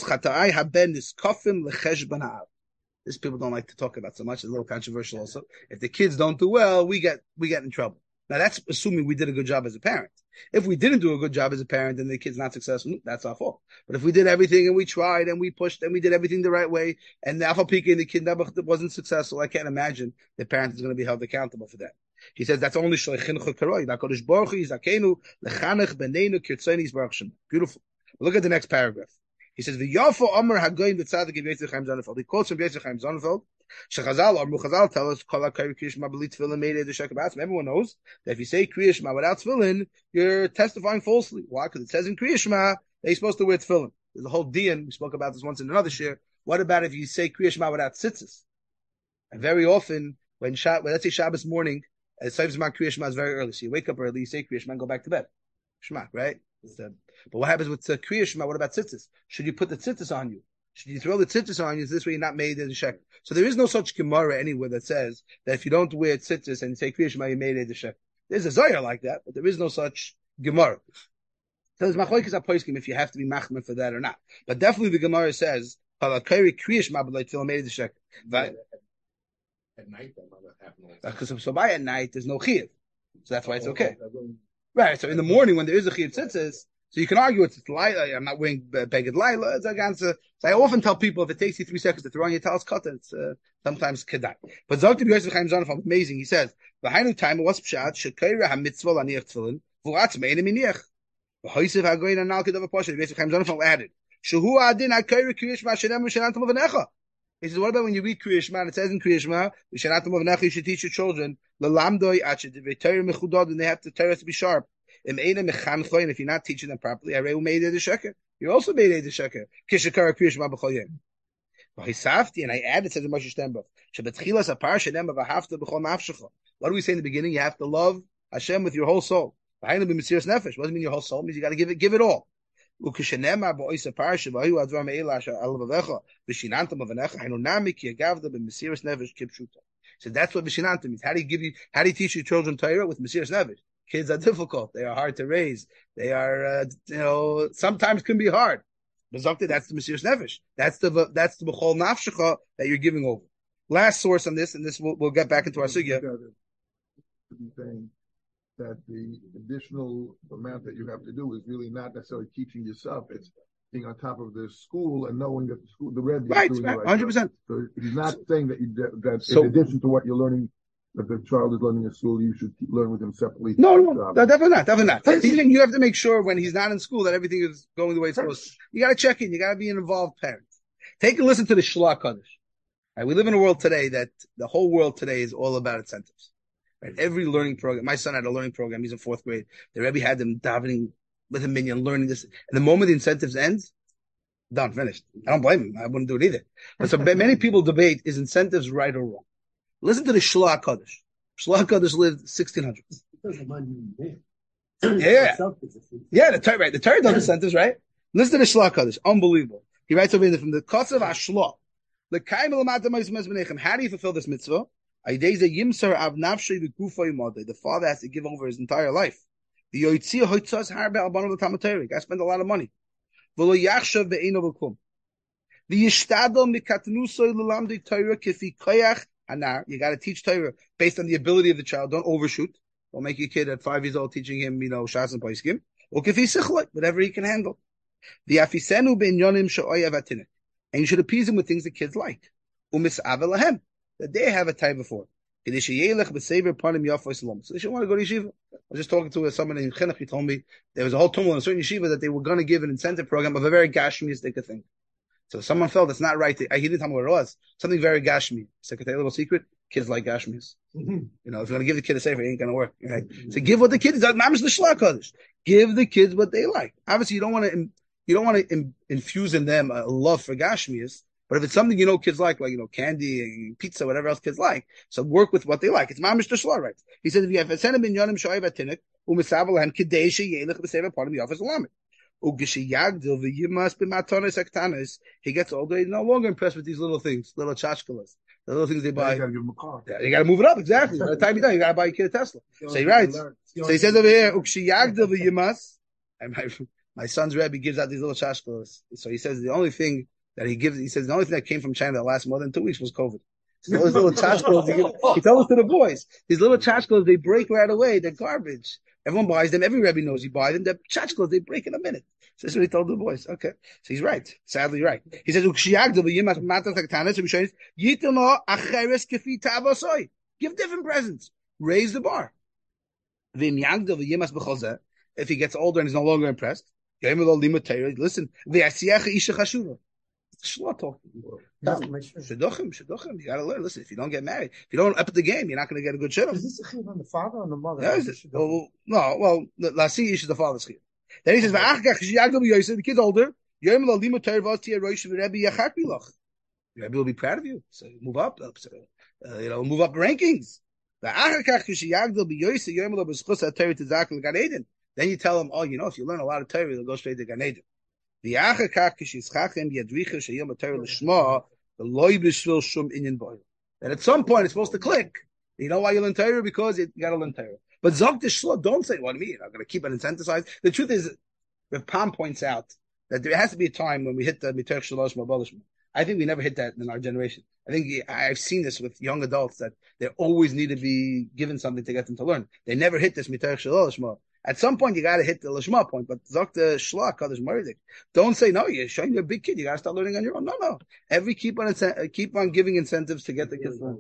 people don't like to talk about so much. It's a little controversial also. If the kids don't do well, we get we get in trouble. Now that's assuming we did a good job as a parent. If we didn't do a good job as a parent and the kid's not successful, that's our fault. But if we did everything and we tried and we pushed and we did everything the right way and the alpha peak and the kid wasn't successful, I can't imagine the parent is going to be held accountable for that. He says that's only shleichinuch karoi. HaKadosh Baruch Hu yizakenu lechanech benenu kirtzoni yisbarach Shem. Beautiful. Look at the next paragraph. He says v'yafo Omer hagoyim v'tzadik Yosef Chaim Sonnenfeld. He quotes from Yosef Chaim Sonnenfeld. Shechazal Amru Chazal tell us kol hakari kriya shema b'li tefillin made the shekabatzim. Everyone knows that if you say kriya shema without tefillin, you're testifying falsely. Why? Because it says in kriya shema that you're supposed to wear tefillin. There's a whole dian. We spoke about this once in another share. What about if you say kriya shema without tzitzis? And very often when Shab, well, let's say Shabbos morning. As Saif Zman Kriya Shema is very early, so you wake up early, you say Kriya Shema, and go back to bed. Shema, right? Uh, but what happens with uh, Kriya Shema? What about tzitzis? Should you put the tzitzis on you? Should you throw the tzitzis on you? This way you're not made as a sheker. So there is no such Gemara anywhere that says that if you don't wear tzitzis and say Kriya Shema, you're made as a sheker. There's a Zohar like that, but there is no such Gemara. So there's machlokes aposkim if you have to be machmer for that or not. But definitely the Gemara says Halakari Kriya Shema b'leit tefillin made as a sheker. At night, that might happen. Because so by at night, there's no chiyuv. So that's why it's okay. Right. So in the morning, when there is a chiyuv tzitzis, so you can argue it's laila. I'm not wearing beged laila. It's against. So I often tell people if it takes you three seconds to throw on your talis cut, it's uh, sometimes kedai. But Zok Rabbi Yosef Chaim Sonnenfeld, amazing. He says the hainu time was pshat shekayra hamitzvah laniach tefillin v'latz me'enim miniach v'hoysev hagoyin anal kedav aposhet. Rabbi Yosef Chaim Sonnenfeld added shehu adin hakayra kriyish ma'ashenem v'shenantam v'necha. He says, what about when you read Kriya Shema? And it says in Kriya Shema, you should teach your children, and they have to tell us to be sharp. And if you're not teaching them properly, you're also made a sheker. Kishakara Kriya Shema b'chol yom. And I added, says in Moshe Steinbuch, what do we say in the beginning? You have to love Hashem with your whole soul. What does it mean your whole soul? It means you got to give it, give it all. So that's what Vishinanta means. How do you give you, how do you teach your children Torah? With Mesiras Nefesh. Kids are difficult. They are hard to raise. They are, uh, you know, sometimes can be hard. But that's the Mesiras Nefesh. That's the, that's the B'chol Nafshecha that you're giving over. Last source on this, and this we'll, we'll get back into our sugya. That the additional amount that you have to do is really not necessarily teaching yourself. It's being on top of the school and knowing that the school, the Rebbe right, is doing right, the right one hundred percent. So he's not saying that you, that so, in addition to what you're learning, that the child is learning in school, you should learn with him separately. No, no, no, definitely not, definitely not. You have to make sure when he's not in school that everything is going the way it's supposed to. You got to check in. You got to be an involved parent. Take a listen to the Shlach Kaddish. Right, we live in a world today that the whole world today is all about incentives. Right? Every learning program. My son had a learning program. He's in fourth grade. The Rebbe had them davening with a minyan, learning this. And the moment the incentives ends, Done, finished. I don't blame him. I wouldn't do it either. But so many people debate, is incentives right or wrong? Listen to the Shloah Kodesh. Shloah Kodesh lived sixteen hundreds. Yeah. Yeah, the Torah, right. The Torah does incentives, right? Listen to the Shloah Kodesh. Unbelievable. He writes over here from the Kotzav HaShloah. How do you fulfill this mitzvah? The father has to give over his entire life. I spend a lot of money. You got to teach Torah based on the ability of the child. Don't overshoot. Don't make your kid at five years old teaching him, you know, Shas and Paiskim. Whatever he can handle. And you should appease him with things the kids like. That they have a time before. So they should want to go to yeshiva. I was just talking to someone in Chinuch. He told me there was a whole tumult in a certain yeshiva that they were going to give an incentive program of a very gashmiistic thing. So someone felt it's not right. To, he didn't tell me what it was. Something very gashmi. So I could tell you a little secret. Kids like gashmis. Mm-hmm. You know, if you're going to give the kid a sefer, it ain't going to work. Right? Mm-hmm. So give what the kids. Mamish the Shloah Kodesh. Give the kids what they like. Obviously, you don't want to. You don't want to in, infuse in them a love for gashmis. But if it's something you know kids like, like you know candy, pizza, whatever else kids like, so work with what they like. It's mamish the Shloah, right? He says if you have a senem bin yonim shoyv atinik u'misavel hem kidei sheyelech b'sefer part of the office lamed. He gets older. He's no longer impressed with these little things, little tchashkalas, the little things they buy. You got to give him a car. Yeah, you got to move it up exactly. By the time you done, you got to buy your kid a Tesla. So he writes. So he says over here, and my my son's Rebbe gives out these little tchashkalas. So he says the only thing that he gives, he says the only thing that came from China that lasts more than two weeks was COVID. So those little tchashkalas, he, he told us to the boys, these little tchashkalas, they break right away. They're garbage. Everyone buys them. Every Rebbe knows he buys them. They're tchashkalas. They break in a minute. So that's what he told the boys. Okay. So he's right. Sadly right. He says, give different presents. Raise the bar. If he gets older and is no longer impressed, listen. Shloah talking. Shidduchim, shidduchim. You gotta learn. Listen, if you don't get married, if you don't up the game, you're not going to get a good shidduch. Is this a chiyuv on the father or on the mother? Yeah, is it? Well, no, well, lasi is the father's chiyuv. Then he says, the kid's older. The Rebbe will be proud of you. So move up, uh, you know, move up rankings. Then you tell him, oh, you know, if you learn a lot of Torah, you'll go straight to Gan Eden. Then at some point it's supposed to click. You know why you learn Torah? Because you got to learn Torah. But Zog the Shloah, don't say, what do you mean? I'm going to keep it incentivized. The truth is, Rav Pam points out that there has to be a time when we hit the Miterach Shalosh Mabalishma. I think we never hit that in our generation. I think I've seen this with young adults that they always need to be given something to get them to learn. They never hit this Miterach Shalosh Mabalishma. At some point, you got to hit the Lashma point, but Zok the Shloah Kadosh Maridik. Don't say, no, you're showing you're a big kid. You got to start learning on your own. No, no. Every keep on, keep on giving incentives to get the kids learning.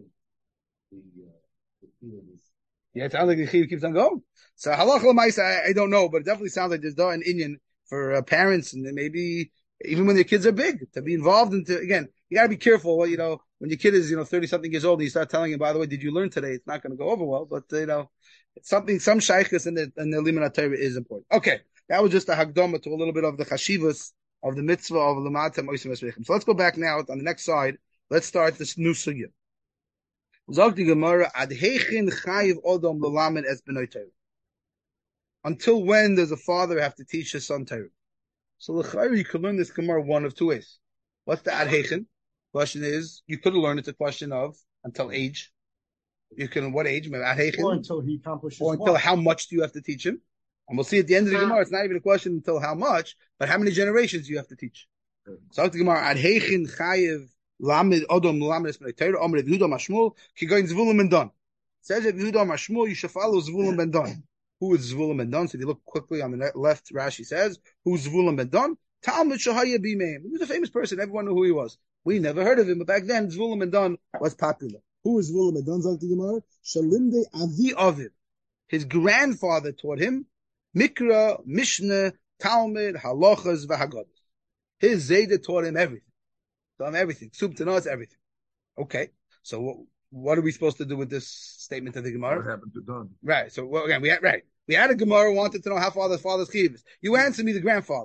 Yeah, it sounds like the Chiyuv keeps on going. So halach l'maisa, I, I don't know, but it definitely sounds like there's though an Indian for uh, parents and maybe even when their kids are big to be involved into, again, you got to be careful. Well, you know, when your kid is, you know, thirty something years old and you start telling him, by the way, did you learn today? It's not going to go over well, but uh, you know, it's something, some shaykhs in the, in the Limud HaTorah is important. Okay. That was just a hagdama to a little bit of the chashivas of the mitzvah of L'matam Oisim Esreichem. So let's go back now on the next side. Let's start this new sugya. Zog the Gemara, ad heichin chayiv odom l'lamed es b'noi Torah. Until when does a father have to teach his son Torah? So l'chayr, you could learn this Gemara one of two ways. What's the ad heichin? Question is, you could learn it's a question of until age. You can, what age? Ad heichin? Or until he accomplishes Or until what? how much do you have to teach him? And we'll see at the end of the Gemara, it's not even a question until how much, but how many generations you have to teach. So the Gemara, ad heichin chayiv lamed odom lamed es b'nei Torah, omer Yehuda Mashmul, ki goin Zvulun ben Don. Says if Yehuda Mashmul, you should follow Zvulun ben Don. Who is Zvulun ben Don? So if you look quickly on the left, Rashi says, who's Zvulun ben Don? Talmud Shahaya Bimeim. He was a famous person. Everyone knew who he was. We never heard of him, but back then, Zvulun ben Don was popular. Who is Zvulun ben Don? Zog the Gemara, Shalimde Avi Aviv. His grandfather taught him Mikra, Mishnah, Talmud, Halachas, V'Haggadah. His Zayda taught him everything. Taught him everything. Soup to nuts, everything. Okay. So what, what are we supposed to do with this statement of the Gemara? What happened to Don? Right. So well, again, we had, right. We had a Gemara wanted to know how far the father's chiyuv is. You answered me the grandfather.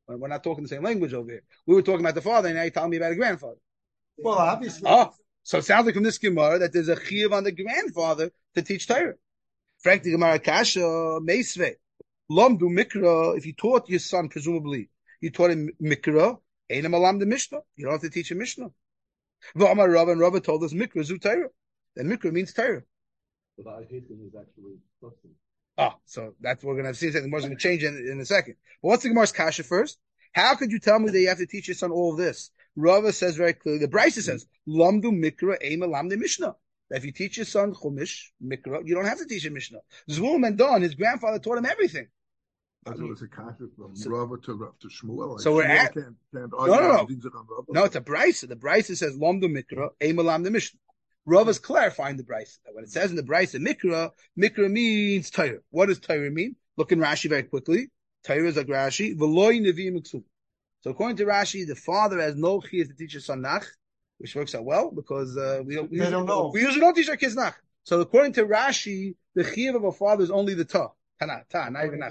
We're not talking the same language over here. We were talking about the father, and now you're telling me about a grandfather. Well, obviously. Oh, so it sounds like from this Gemara that there's a chiyuv on the grandfather to teach Torah. Frank the Gemara Kasha Meisve Lomdu Mikra. If you taught your son, presumably you taught him Mikra, Einam Alam the Mishnah. You don't have to teach him Mishnah. V'Amar Rav, and Rav told us Mikra Zu Torah. Then Mikra means Torah. But I hate him is actually trusting. Oh, so that's what we're going to see. The Gemara's going to change in, in a second. But what's the Gemara's Kasha first? How could you tell me that you have to teach your son all of this? Rava says very clearly, the Brisa says, Lamdu Mikra Eima Lamde Mishnah. That if you teach your son Chumash, Mikra, you don't have to teach him Mishnah. Zvul and Don, his grandfather taught him everything. That's what it's a kasha from so, Rava to, to Shmuel. Like so we're Shmuel at, can't, can't no, no, no. No, it's a Brisa. The Brisa says, Lamdu Mikra Eima Lamde Mishnah. Rava's clarifying the Brisa. That when it says in the Brisa, Mikra, Mikra means Torah. What does Torah mean? Look in Rashi very quickly. Torah is like Rashi. V'loi nevi miksum. So according to Rashi, the father has no chiyuv to teach his son nach, which works out well because uh, we, we, they don't know. we usually don't teach our kids nach. So according to Rashi, the chiyuv of a father is only the ta. Ta, ta, not even nach.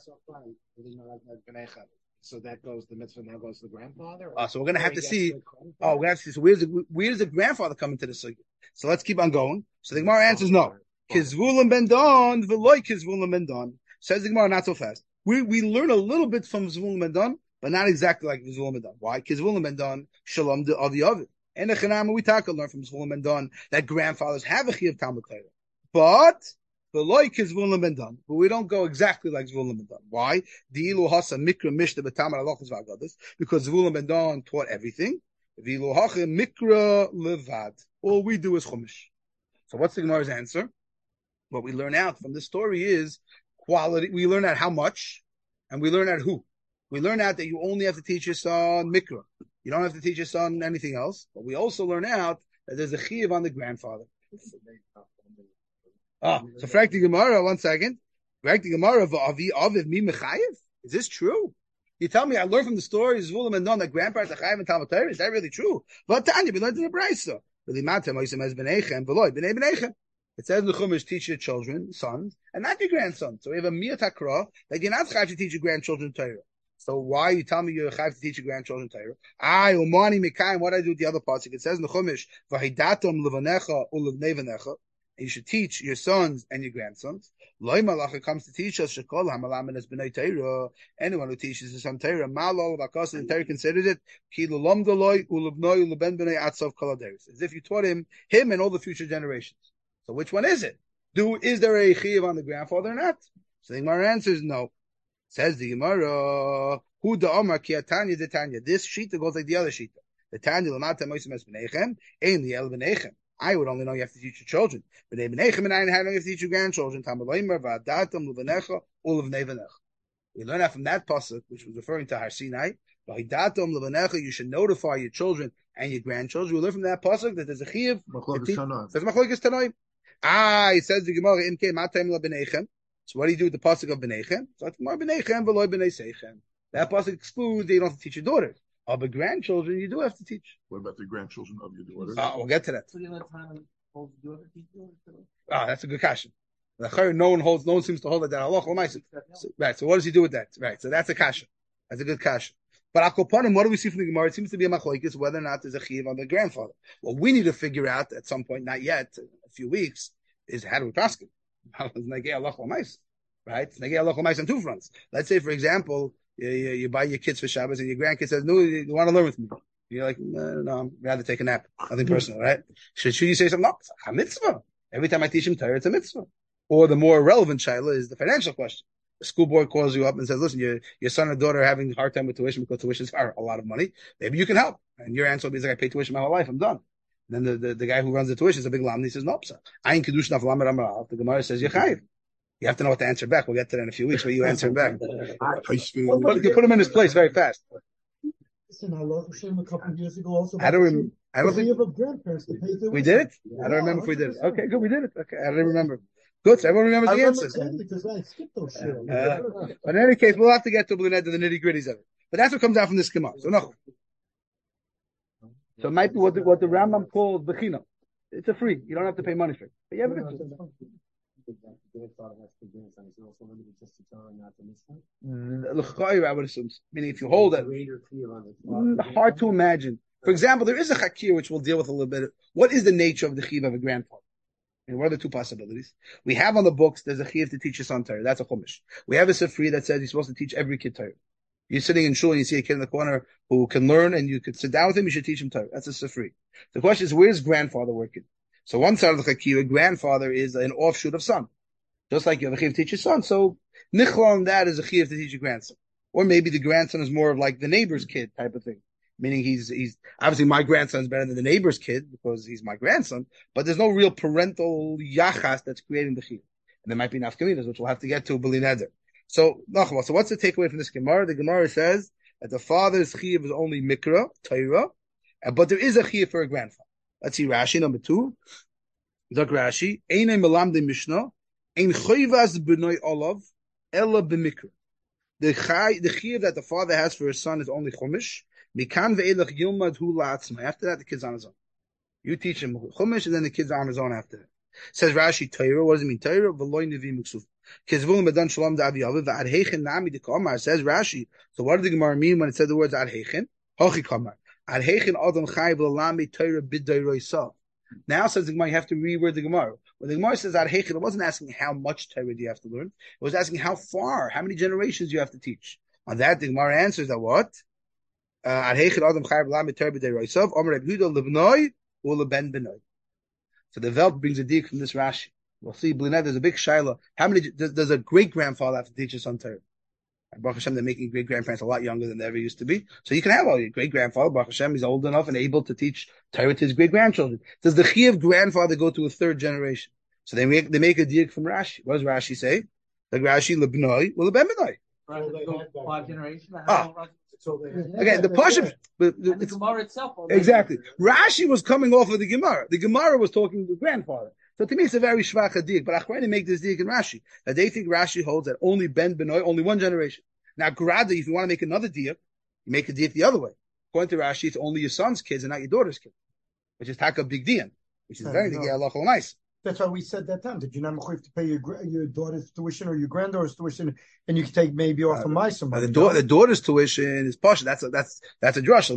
So that goes, the mitzvah now goes to the grandfather? Oh, so we're going to have to see. Oh, we're going to have to see. So where's the, where's the grandfather come into the sugya? So let's keep on going. So the Gemara answers no. Kizvulim ben don, v'loy kizvulim ben don. Says the Gemara not so fast. We we learn a little bit from Zvulun ben don, but not exactly like Zvulun ben don. Why? Kizvulim ben don, shalom de avi avi. And the Chanama we talk learn from Zvulun ben don that grandfathers have a chiyuv Talmud Torah. But v'loy kizvulim ben don. But we don't go exactly like Zvulun ben don. Why? Di'ilu hasa mikra mishta b'tamar halachos v'agadas. Because Zvulun ben don taught everything. V'ilu hacha mikra levad. All we do is chumash. So what's the Gemara's answer? What we learn out from this story is quality. We learn out how much, and we learn out who. We learn out that you only have to teach your son mikra. You don't have to teach your son anything else. But we also learn out that there's a chiyuv on the grandfather. Ah, so Frank the Gemara, one second. Frank the Gemara, v'avi aviv mi mechayev. Is this true? You tell me I learned from the story Zvulun and Don that grandparents are chayev and Talmud Torah. Is that really true? But Tanya, we learned in the Brisa. It says in the Chumash, teach your children, sons, and not your grandsons. So we have a miyat hakra that you're not chayav to teach your grandchildren Torah. So why you tell me you're chayav to teach your grandchildren Torah? I umani mikayim. What I do with the other parts? It says in the Chumash, v'hidatam levanecha ulevnevanecha. You should teach your sons and your grandsons. Loi malacha comes to teach us shekol hamalamin as b'nei Torah. Anyone who teaches his son Torah, malo v'akas, the Torah considered it ki l'lom doloi ulevnoi uleben b'nei atzav koladeris, as if you taught him him and all the future generations. So which one is it? Do is there a chiyuv on the grandfather or not? So the Gemara answers no. Says the Gemara, who the Omar ki atanya the Tanya. This shita goes like the other shita. The Tanya l'mata moisim es b'neichem, ein li'el b'neichem. I would only know you have to teach your children. But Ibn Echem and I know you have to teach your grandchildren. We learn that from that pasuk, which was referring to Har Sinai. You should notify your children and your grandchildren. We learn from that pasuk that there's a chiyuv. There's machlokes tanoim. Ah, it says the Gemara imke matem la b'neichem. So what do you do with the pasuk of b'neichem? So it's more b'neichem v'loy b'nei seichem. That pasuk excludes that you don't have to teach your daughters. Oh, but grandchildren, you do have to teach. What about the grandchildren of your daughter? Uh, we'll get to that. So you let time hold the daughter teach you? Ah, that's a good question. No one holds, no one seems to hold it down. Allah, so, right. So what does he do with that? Right. So that's a kasha. That's a good kasha. But Akopanim, what do we see from the Gemara? It seems to be a machlokes whether or not there's a chiyuv on the grandfather. What we need to figure out at some point, not yet, a few weeks, is how do we pass it? Right? It's negei Allah on two fronts. Let's say, for example, You, you, you buy your kids for Shabbos and your grandkid says, no, you, you want to learn with me. You're like, no, no, I'm rather take a nap. Nothing personal, right? Should, should you say something? No, it's a mitzvah. Every time I teach him Torah, it's a mitzvah. Or the more relevant shaila is the financial question. The school board calls you up and says, listen, your, your son or daughter are having a hard time with tuition because tuitions are a lot of money. Maybe you can help. And your answer will be like, I pay tuition my whole life. I'm done. And then the, the, the guy who runs the tuition is a big lam. And he says, no, sir. I ain't kedushin af lamed amar. The Gemara says, you're chayiv. You have to know what to answer back. We'll get to that in a few weeks, but you answer him back. You put, you put him in his place very fast. Listen, I love Hashem a couple of years ago also. I don't remember. I don't think grandparents to pay their we did it. I don't remember if we did it. Okay, good. We did it. Okay, I don't remember. Good. So everyone remembers the answers. Because I skipped those shit. Uh, but in any case, we'll have to get to the nitty gritties of it. But that's what comes out from this Gemara. So no. So it might be what the, what the Rambam calls bechina. It's a free. You don't have to pay money for it. But you have it. that the grandfather has to dance on. Is it also limited just to Torah, not to Mishnah? L'chayr, I would assume. Meaning, if you hold it, Greater clear on the mm, hard to imagine. For example, there is a chakir which we'll deal with a little bit. What is the nature of the chiv of a grandfather? And what are the two possibilities? We have on the books, there's a chiv to teach your son Torah. That's a chumash. We have a sifri that says you're supposed to teach every kid Torah. You're sitting in shul and you see a kid in the corner who can learn and you could sit down with him, you should teach him Torah. That's a sifri. The question is, where's grandfather working? So one side of the chakir, grandfather is an offshoot of son. Just like you have a chiv to teach your son. So nichla on that is a chiv to teach your grandson. Or maybe the grandson is more of like the neighbor's kid type of thing. Meaning he's, he's, obviously my grandson is better than the neighbor's kid because he's my grandson, but there's no real parental yachas that's creating the chiv. And there might be nafkaminas, which we'll have to get to, b'li neder. So, so what's the takeaway from this Gemara? The Gemara says that the father's chiv is only mikra, Torah, but there is a chiv for a grandfather. Let's see Rashi, number two. Zok Rashi, Einay melamde Mishnah, Ein choyvas b'noi olav, ella b'mikra. The chay, the chiv that the father has for his son is only chumash. Mikan ve'elach yilmad hu la'atzma. After that, the kid's on his own. You teach him chumash, and then the kid's on his own after that. Says Rashi, Torah. What does it mean? Torah v'loy nevi muksuf. Kizvul medan shalom da'avi aviv v'ad heichen nami dekamar. Says Rashi. So what did the Gemara mean when it said the words ad heichen? Hochi kamar. Ad heichen adam chay v'lami Torah b'dayroisav. Now says the Gemara, you have to reword the Gemara. When the Gemara says ad heichen, it wasn't asking how much Torah do you have to learn. It was asking how far, how many generations you have to teach. On that, the Gemara answers that what? Ad heichen adam chay v'lami Torah b'dayroisav. Omer Reb Yehuda lebnoi u'leben benoi. So the Velt brings a dig from this Rashi. We'll see, Blinette, there's a big shaila. How many, does, does a great-grandfather have to teach his son Torah? Baruch Hashem, they're making great-grandparents a lot younger than they ever used to be. So you can have all your great-grandfather, Baruch Hashem, he's old enough and able to teach Torah to his great-grandchildren. Does the Chiyav grandfather go to a third generation? So they make, they make a dig from Rashi. What does Rashi say? The Rashi, lebnoi, well, lebem benoi. Five generations. Ah. Again, the Pasha, the Gemara itself. Exactly. Rashi was coming off of the Gemara. The Gemara was talking to the grandfather. So to me, it's a very shvacha dig. But Achronim make this dig in Rashi. That they think Rashi holds that only Ben Benoy, only one generation. Now, Grada, if you want to make another dig, you make a dig the other way. According to Rashi, it's only your son's kids and not your daughter's kids. Which is taka big dian. Which is very dig Allah nice. That's why we said that time that you're not mechuyev to pay your your daughter's tuition or your granddaughter's tuition, and you can take maybe off uh, of my some money. The, da- the daughter's tuition is pasha. That's a, that's that's a drush.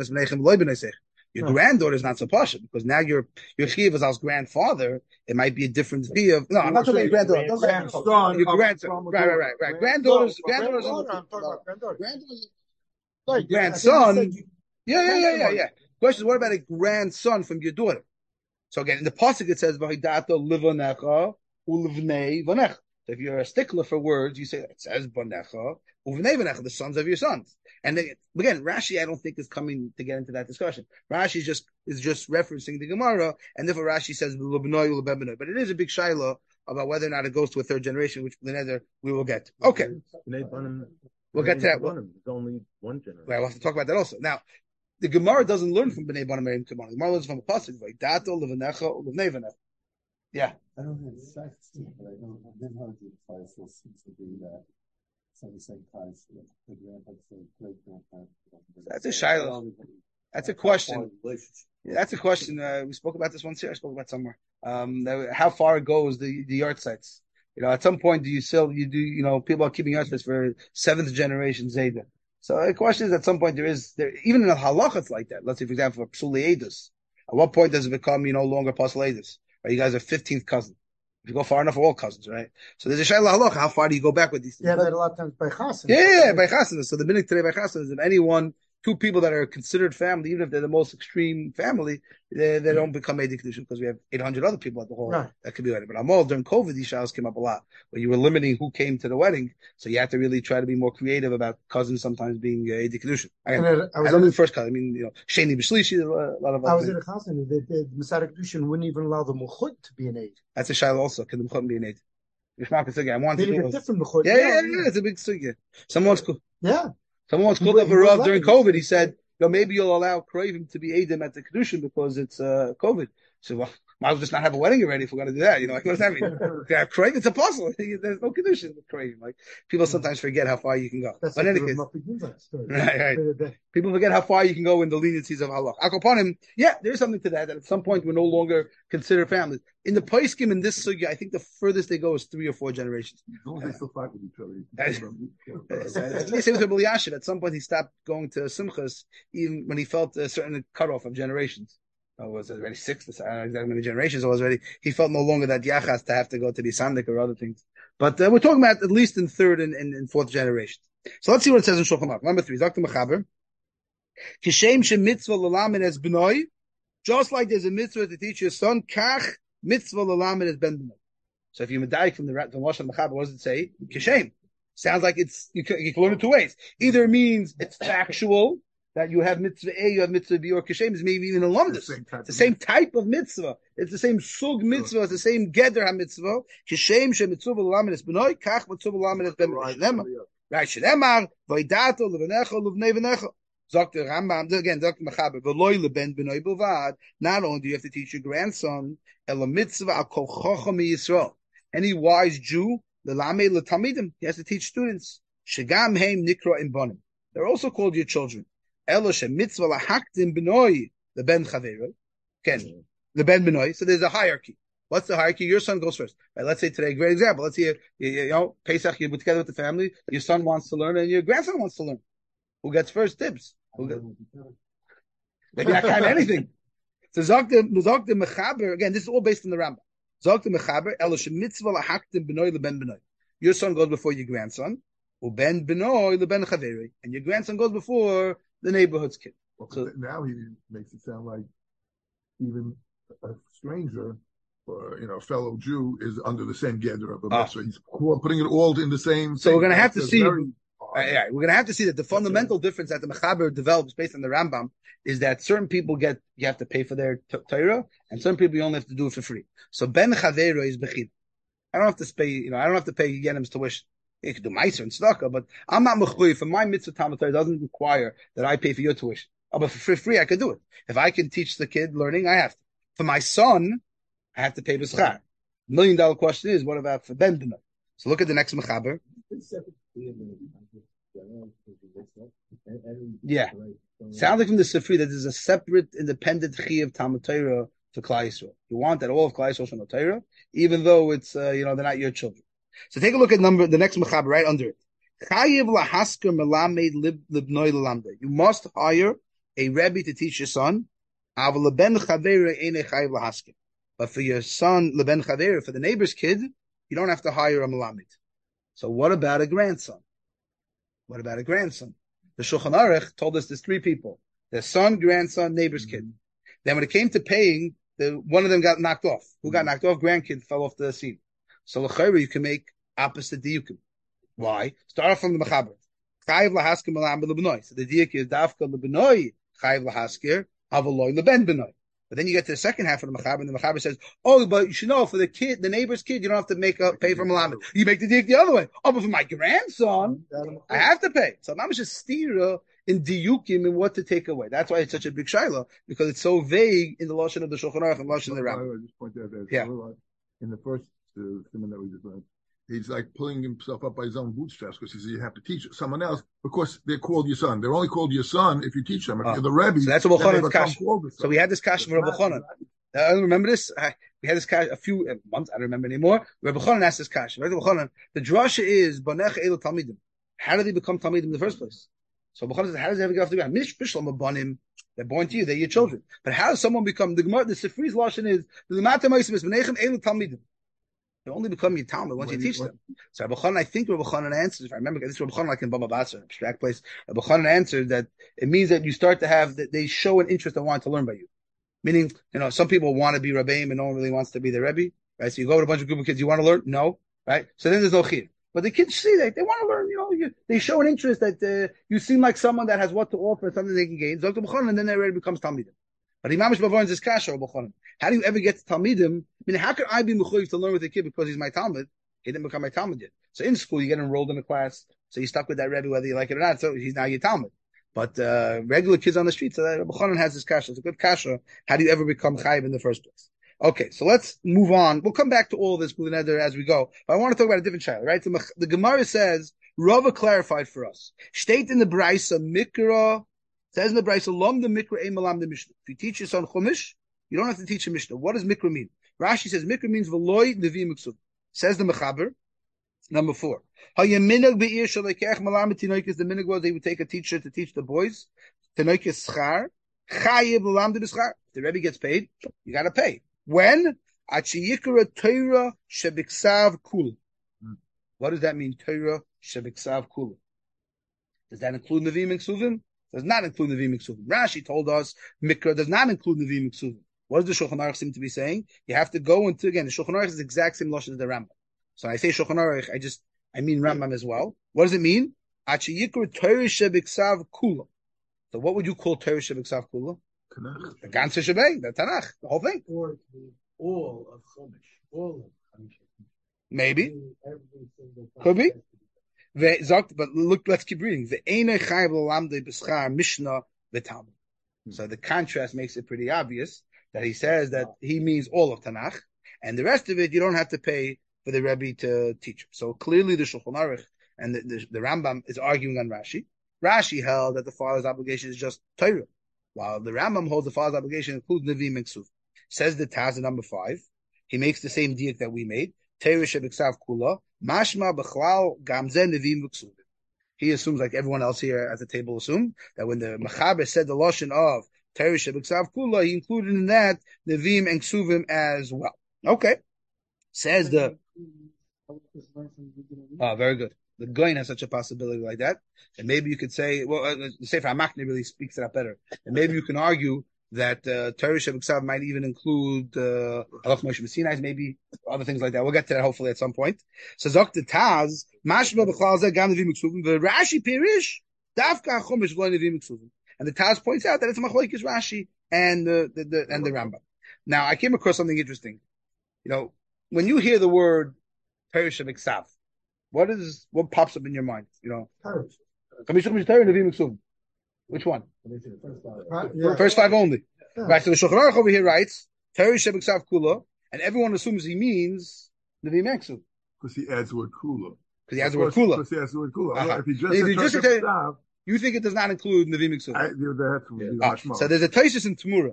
Your no. granddaughter is not so pasha because now your your chiv is as grandfather. It might be a different chiv. No, I'm not talking about granddaughter. Grandson, your grandson. Right, right, right, right. Granddaughters, granddaughters. Granddaughters. Grandson. Yeah, yeah, yeah, yeah, yeah. Question is, what about a grandson from your daughter? So again, in the pasuk it says "V'hidato livanecha ulivnei vanecha." So if you're a stickler for words, you say it says "banecha ulivnei vanecha," the sons of your sons. And then, again, Rashi, I don't think is coming to get into that discussion. Rashi just is just referencing the Gemara, and therefore Rashi says "l'bnoi ulibnei." But it is a big shaila about whether or not it goes to a third generation, which the we will get. Okay, we'll get to that. There's only one generation. Right, we'll have to talk about that also. Now, the Gemara doesn't learn from Bnei Bana Merim Tomorrow. The Gemara learns from a pasuk. Dato levanecha ulevnei vanecha. Yeah. I don't have sex, but I don't. I've been hard to apply so seems to be that. So the same price. The grandparents, the great grandparents. That's a shiloh. That's a question. Yeah, that's a question. Uh, we spoke about this once here. I spoke about somewhere. Um, that, how far goes the the yard sites? You know, at some point, do you still you do you know people are keeping yard sites for seventh generation Zayda? So the question is, at some point there is there even in the halacha it's like that. Let's say, for example, for psuli edus, at what point does it become you no longer pasul edus? Right, you guys are fifteenth cousin. If you go far enough, we're all cousins, right? So there's a shayla halacha. How far do you go back with these things? Yeah, that a lot of times by chasen. Yeah, yeah, by chasen. So the minhag today by chasen is if anyone, two people that are considered family, even if they're the most extreme family, they, they don't become Eidei Kedushin because we have eight hundred other people at the hall right. that could be wedding. But Amal, during COVID, these shaylas came up a lot, where you were limiting who came to the wedding. So you have to really try to be more creative about cousins sometimes being uh, Eidei Kedushin. I, I, I don't mean first cousin. I mean, you know, Sheni B'Shlishi, a lot of I was in a chasen. The, the Masada Kedushin wouldn't even allow the Muchut to be an Eid. That's a shayla also. Can the Muchut be an Eid? I want to be different Muchut. Yeah, yeah, yeah, yeah. It's a big sugya. Someone's cool. Yeah. Someone's called up a Rav during COVID. He said, "Yo, maybe you'll allow Kravim to be Eidim at the Kedushin because it's uh, COVID." So, well, Might as well just not have a wedding already if we're going to do that. You know, like, what does that mean? Yeah, Kareem, it's apostle. There's no condition with Kareem. Like, people sometimes forget how far you can go. That's But like in any the case, Rav story. right, right. People forget how far you can go in the leniencies of Allah. Upon him, yeah, there's something to that, that at some point we're no longer considered families. In the Paiskim, in this sugya, I think the furthest they go is three or four generations. As long as they still fight with each other. At some point, he stopped going to Simchas, even when he felt a certain cutoff of generations. Oh, was it already six? I don't know exactly how many generations it was already. He felt no longer that Yachas to have to go to the Sandik or other things. But uh, we're talking about at least in third and, and, and fourth generation. So let's see what it says in Shulchan Aruch. Number three, Doctor Mechaber. Kishem she mitzvah l'lamed es b'noi. Just like there's a mitzvah to teach your son, kach mitzvah l'lamed es ben b'noi. So if you medayik from the from Rosh Mechaber, what does it say? Kishem. Sounds like it's you can, you can learn it two ways. Either it means it's factual that you have mitzvah A, you have mitzvah B, or kishem is maybe even a lumdus. It's the same type of mitzvah. It's the same sug mitzvah. It's the same geder ha mitzvah. Kishem she mitzvah l'lamed es b'noi, kach mitzvah l'lamed es ben b'noi. Right? Shneimar vaydato levenecho levnei venecho. Doctor Rambam again. Doctor Mechaber v'loy leben b'noi b'vad. Not only do you have to teach your grandson el mitzvah al kol chacham Yisrael. Any wise Jew, l'lamei l'talmidim, he has to teach students. Shegam heim nikra im bonim. They're also called your children. Elo she mitzvah lahaktim b'noi leben chavero. Again, leben b'noi. So there's a hierarchy. What's the hierarchy? Your son goes first. Right, let's say today, great example. Let's say, you, you, you know, Pesach, you're together with the family. Your son wants to learn and your grandson wants to learn. Who gets first tips? Who gets... Maybe that kind of anything. So Zogte Mechaber, again, this is all based on the Rambam. Zogte Mechaber, Elo she mitzvah lahaktim b'noi leben b'noi. Your son goes before your grandson. Uben b'noi leben chaveri. And your grandson goes before the neighborhood's kid. Well, so now he makes it sound like even a stranger or, you know, a fellow Jew is under the same gather of a ah. mitzvah. He's putting it all in the same. So thing. we're going to have to That's see. Very, uh, yeah, we're going to have to see that the fundamental difference that the Mechaber develops based on the Rambam is that certain people get you have to pay for their t- Torah, and some people you only have to do it for free. So Ben Chavero is bechid. I don't have to pay. You know, I don't have to pay Yenim's tuition. You can do Meiser and Tzedakah, but I'm not mechuyev. For my mitzvah Talmud Torah doesn't require that I pay for your tuition. Oh, but for free, I could do it. If I can teach the kid learning, I have to. For my son, I have to pay b'schar. Million dollar question is, what about for Ben B'nai? So look at the next Mechaber. Yeah. Sounds like from the Sifri that there's a separate, independent chi of Talmud Torah to Klal Yisrael. You want that all of Klal Yisrael should know Torah, even though it's, uh, you know, they're not your children. So take a look at number the next Mechaber right under it. Chayiv lahasker melamed libnoi l'lamde. You must hire a rebbe to teach your son. Aval leben chavera ene chayiv lahasker. But for your son, leben chavera, for the neighbor's kid, you don't have to hire a melamed. So what about a grandson? What about a grandson? The Shulchan Aruch told us there's three people: their son, grandson, neighbor's kid. Then when it came to paying, the one of them got knocked off. Who got knocked off? Grandkid fell off the scene. So l'chayra you can make opposite diyukim. Why? Start off from the Mechaber. Chayiv lahasker melam b'lebnoi. So the diyuk is dafka lebnoi chayiv lahasker avaloi leben b'noi. But then you get to the second half of the Mechaber, and the Mechaber says, "Oh, but you should know for the kid, the neighbor's kid, you don't have to make a pay for melamed. You make the diyuk the other way. Oh, but for my grandson, I have to pay." So mamish is stira in diyukim and what to take away. That's why it's such a big shaila, because it's so vague in the lashon of the Shulchan Aruch and lashon of the Rambam. I just point out that yeah. in the first uh, sermon that we just learned, he's like pulling himself up by his own bootstraps because he says you have to teach someone else because they're called your son. They're only called your son if you teach them. If oh. you're the Rebbe, so that's what B'chonan's kasha. So we had this kasha for Rabbi B'chonan. I don't remember this. I, we had this kasha a few uh, months. I don't remember anymore. Rabbi B'chonan asked this kasha. Rabbi B'chonan, the drasha is Banech Elu Talmidim. How do they become Talmidim in the first place? So B'chonan says, how does they ever get off the ground? Mish Bishlam Abanim. They're born to you. They're your children. But how does someone become the Gemara? The Sifri's lashon is the Mata Ma'asim is Benechem Elu Talmidim. They only become your Talmud once you teach them. So Rabbi Chanan, I think Rabbi Chanan answers, if I remember, this is Rabbi Chanan like in Baba Basra, an abstract place. Rabbi Chanan answered that it means that you start to have, that they show an interest and want to learn by you. Meaning, you know, some people want to be Rabbeim and no one really wants to be the Rebbe, right? So you go with a bunch of group of kids, you want to learn? No, right? So then there's no chiyuv. But the kids see that, they want to learn, you know, you, they show an interest that uh, you seem like someone that has what to offer, something they can gain. Zok Rabbi Chanan, and then they already becomes Talmidim. But Imam Shbavon is kasha Rabbi Chanan. How do you ever get to Talmidim? I mean, how could I be mechuyev to learn with a kid because he's my Talmud? He didn't become my Talmud yet. So in school, you get enrolled in a class, so you're stuck with that Rebbe whether you like it or not. So he's now your Talmud. But uh, regular kids on the street, so that Rabbi Chanan has this kasha. It's a good kasha. How do you ever become chayiv in the first place? Okay, so let's move on. We'll come back to all of this as we go. But I want to talk about a different child, right? So the Gemara says, Rava clarified for us. State in the Braisa, Mikra, says in the Braisa, Lom the Mikra, Ein Malam the Mishnah. If you teach your son Chumash, you don't have to teach a Mishnah. What does Mikra mean? Rashi says, Mikra means Veloy Nevi Miksuv. Says the Mechaber, number four. Hayaminag be'ir shalekech malam tinoikis, the minhag was they would take a teacher to teach the boys. Tinoikis schar. Chayiv malam de b'schar. The Rebbe gets paid, you gotta pay. When? Achiyikra Torah shebiksav kula. What does that mean? Torah shebiksav kula. Does that include Nevi'im and Ksuvim? Does not include Nevi'im and Ksuvim. Rashi told us Mikra does not include Nevi'im and Ksuvim. What does the Shulchan Aruch seem to be saying? You have to go into, again, the Shulchan Aruch is the exact same lashon as the Rambam. So I say Shulchan Aruch, I just, I mean Rambam as well. What does it mean? Achiyikra Torah shebiksav kula. So what would you call Torah shebiksav kula? The ganze shebang, the Tanakh, the whole thing. Or all of Chumash, all of Chumash. Maybe. Every single Could be. But look, let's keep reading. Mishnah v'Talmud. So the contrast makes it pretty obvious that he says that he means all of Tanakh, and the rest of it you don't have to pay for the Rebbe to teach him. So clearly the Shulchan Aruch and the, the, the Rambam is arguing on Rashi. Rashi held that the father's obligation is just Torah, while the Rambam holds the father's obligation includes Nevi'im and Ksuvim. Says the Taz in number five. He makes the same diak that we made. Torah shebiksav kula, mashma b'chlal gamze Nevi'im v'Ksuvim. He assumes, like everyone else here at the table assumed, that when the Mechaber said the lashon of Torah shebiksav kula, he included in that Nevi'im and Ksuvim as well. Okay. Says the... Oh, very good. The Goin has such a possibility like that. And maybe you could say, well, uh, the Sefer HaMachne really speaks to that better. And maybe you can argue that uh, Torah shebiksav might even include uh, Halach Moshe Sinai, maybe other things like that. We'll get to that hopefully at some point. So Zok the Taz, Mashma b'chlal zeh gam Nevi'im Ksuvim, v'Rashi Pirish, Davka Chumash v'lo Nevi'im Ksuvim. And the Taz points out that it's Machlokes Rashi and the, the, the and the Rambam. Now I came across something interesting. You know, when you hear the word Torah shebiksav, what is what pops up in your mind? You know, which one? Right, yeah. First five only. Yeah. Right. So the Shulchan Aruch over here writes Torah shebiksav kula, and everyone assumes he means Nevi'im and Ksuvim because he adds the word kula. Because he adds the word kula. Because he adds the word kula. Uh-huh. If he just If said you just Torah said- shebiksav, You think it does not include Nevi'im and Ksuvim? I- that would be the Ah, mashma. so there's a Taisus in Tamura.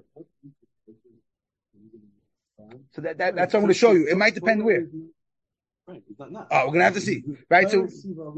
So that, that that's what I'm going to show you. It might depend where. Right, it's not, not. Oh, we're going to have to see. Right. So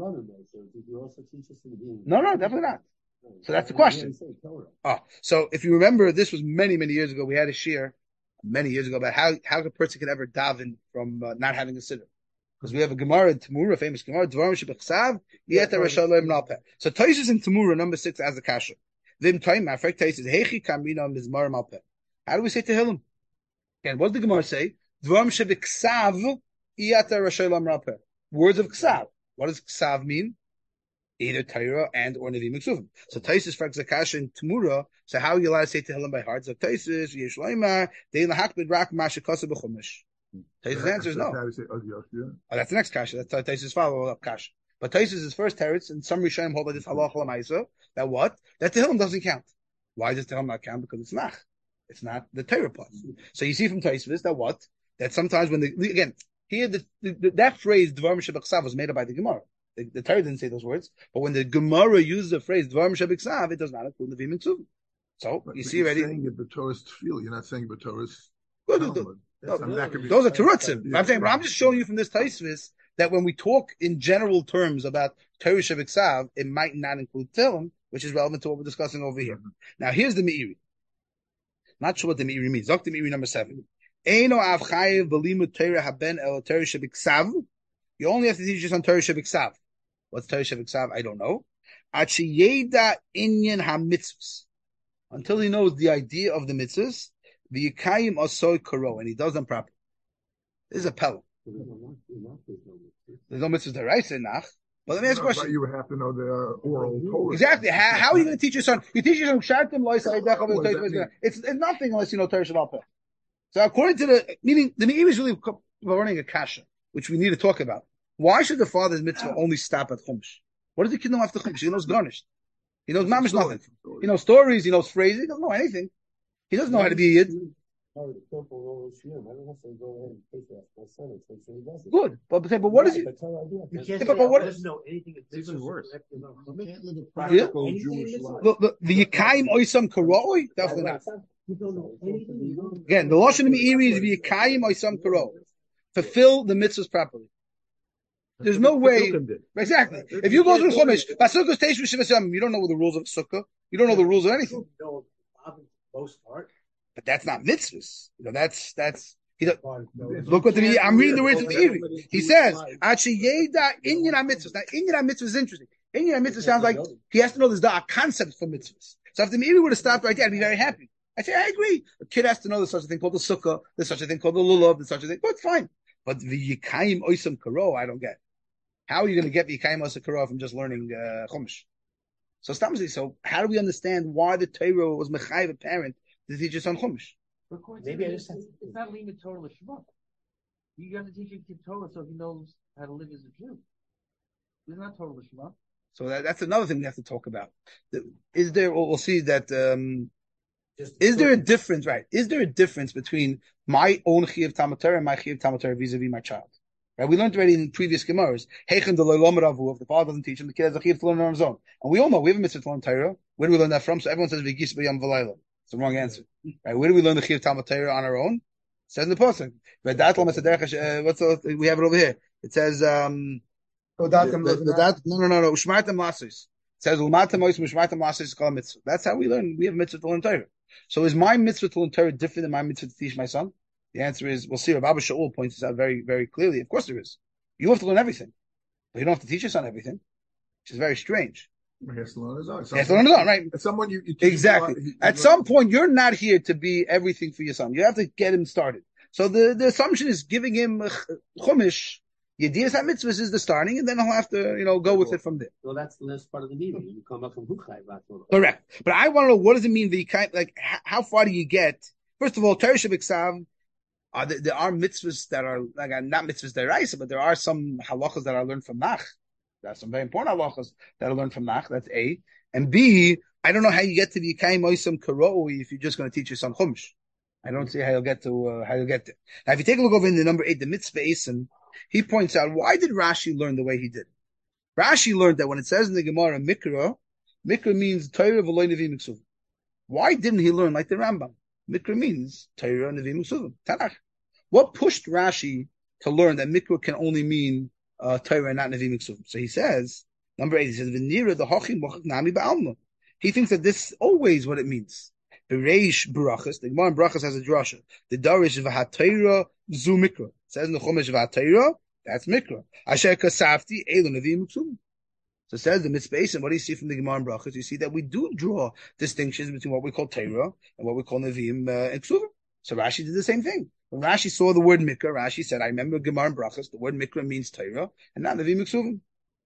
no, no, definitely not. So that's the question. Oh, so if you remember, this was many, many years ago. We had a shir many years ago about how, how a person can ever daven from uh, not having a siddur. Because we have a Gemara in Tamura, a famous Gemara, Dvarim shebechsav, yeta rashalom nalpeh. So Taisus in Tamura, number six, as the kasha. Vim Taim, Mafrek Taisus, Hechi kamina mizmar malpeh. How do we say Tehillim? Again, what does the Gemara say? Dvarim shebechsav, yeta rashalom nalpeh. Words of ksav. What does ksav mean? Either Torah and or Nevi'im and Ksuvim. So Taisus fraks the kasha in Tamura. So how are you allowed to say Tehillim by heart? So Taisus, Yesh Loimar, Dein lahakbid rak mashakasa b'chumash. Taisus' answer is no. Oh, that's the next kasha. That's Taisus' follow-up kasha. But Taisus' first teretz, and some Rishonim hold like this halacha l'maisa, that what? That Tehillim doesn't count. Why does Tehillim not count? Because it's not. It's not the Torah part. So you see from Taisus that what? That sometimes when the, again, here the, the, that phrase, Dvarim shebechsav, was made up by the Gemara. The, the Torah didn't say those words, but when the Gemara uses the phrase Dvarim shebechsav, it does not include the Nevi'im and Ksuvim. So But you you're see already. saying it b'Torah's tefillah. You're not saying it b'Torah's Well, the- the- Talmud. That's- I mean, that could be- Those are terutzim. Yeah, I'm saying, but I'm just showing you from this Taisvis that when we talk in general terms about Torah shebiksav, it might not include Tehillim, which is relevant to what we're discussing over here. Mhm. Now, here's the Meiri. Not sure what the Meiri means. Zok the Meiri number seven. Eino av chayiv b'limud Torah haben el Torah shebiksav. You only have to teach us on Torah shebiksav. What's Torah shebiksav? I don't know. Achiyeda inyan ha-mitzvahs. Until he knows the idea of the mitzvahs, the Yikayim Asoy Karo, and he does them properly. This is a pellet. There's no mitzvahs deraisa nach. But let me ask a No, but question. you would have to know the oral Torah. Exactly. How, how are you going to teach your son? You teach your son Shartim Lois What does that mean? It's it's nothing unless you know Torah Shabbat Peh. So according to the meaning, the Meiri is really running a kasha, which we need to talk about. Why should the father's mitzvah only stop at Chumash? What does the kid know after Chumash? He knows garnished. He knows mamish nothing. He knows stories. He knows phrases. He doesn't know anything. He doesn't know how to be a yid. part of the temple and all those years. I don't have to go ahead and take that for Sunday. Make sure he does it. Good, but but, but what is Right, it? that's how I do it. You That's- can't Yeah, say but what- I doesn't know anything. It's even worse. You can't live a Yeah. practical Jewish life. The the, the Yikayim Oisam Karoi? Definitely not. You don't know anything. You don't Again, the Lashon Meiri is Yikayim Oisam Karoi. Fulfill the mitzvahs properly. There's no way. Exactly. If you go to the Chumash, Basukos Teish Shivas Yom, you don't know the rules of Sukkah. You don't know the rules of anything. You know, for the most part. But that's not mitzvahs. You know, that's that's. He does, If look you what the can't I'm reading the live words of the over Iri. everybody's He Jewish says, life, "Actually, Yeda Inyan mitzvahs." Now, Inyan mitzvahs is interesting. Inyan mitzvahs sounds like he has to know there's a concept for mitzvahs. So if the Iri would have stopped right there, I'd be very happy. I say, I agree. A kid has to know there's such a thing called the sukkah, there's such a thing called the lulav, there's such a thing. But it's fine. But the Yikayim Oisam Karo, I don't get. How are you going to get the Yikayim Oisam Karo from just learning uh, Chumash? So, so how do we understand why the Torah was mechayiv a parent to teach us on Chumash? Maybe I just have to, it's not leaving Torah l'shma. You got to teach your kid Torah so he knows how to live as a Jew. It's not Torah l'shma. So that, that's another thing we have to talk about. Is there? We'll, we'll see that. Um, is there a difference? Right? Is there a difference between my own chiyuv Talmud Torah and my chiyuv Talmud Torah vis-a-vis my child? Right? We learned already in previous gemaras. Heichen deloi lomer avu. If the father doesn't teach him, the kid has a chiyuv to learn on his own. And we all know we have a mitzvah to learn Torah. Where do we learn that from? So everyone says v'gis b'yam v'layla. It's the wrong answer. Right? Where do we learn the chiyuv Talmud Torah on our own? It says in the pasuk. What's the, we have it over here? It says um. So that them The, the, that, no, no, no, no. Ushmartem lasis. It says umatem ois ushmartem lasis is called mitzvah. That's how we learn. We have a mitzvah to learn Torah. So is my mitzvah to learn Torah different than my mitzvah to teach my son? The answer is, we'll see. Rabbi Abba Shaul points this out very, very clearly. Of course there is. You have to learn everything, but you don't have to teach your son everything, which is very strange. He has to learn his own. He has to learn his own, right? At someone you, you teach Exactly. him a lot, he- At he some learns- point, you're not here to be everything for your son. You have to get him started. So the, the assumption is giving him uh, chumash. Yediyas HaMitzvahs is the starting, and then he'll have to, you know, go with it from there. Well, that's the last part of the meeting. You come up from Huchai. Correct. But I want to know, what does it mean, the kind, like, h- how far do you get? First of all, Torah Shabbat uh, there, there are mitzvahs that are, like, uh, not mitzvahs deraisa, but there are some halachas that are learned from Nach. There are some very important halachas that are learned from Nach. That's A. And B, I don't know how you get to the Yikayim Oisam Karoi if you're just going to teach your son Chumash. I don't see how you'll get to, uh, how you'll get there. Now, if you take a look over in the number eight, the mitzvah Esim, he points out, why did Rashi learn the way he did? Rashi learned that when it says in the Gemara, Mikra, Mikra means Torah v'loy Nevi Miksuvim. Why didn't he learn like the Rambam? Mikra means Torah Nevi Miksuvim. Tanakh. What pushed Rashi to learn that Mikra can only mean uh, Torah and not Nevi Miksuvim? So he says, number eight, he says, V'nira the Hochim Mochak Nami Ba'alma. He thinks that this is always what it means. Bereish Barachas, the Gemara in Barachas has a drasha. The Darish v'hatayra zu mikra. It says in the Chumash v'hatayra, that's mikra. Asher kasafti elu neviim miksuvim. So it says the mitzvah, and what do you see from the Gemara in Barachas? You see that we do draw distinctions between what we call Torah and what we call neviim uh, and ksuvim. So Rashi did the same thing. When Rashi saw the word mikra, Rashi said, I remember Gemara in Barachas, the word mikra means Torah and not neviim miksuvim.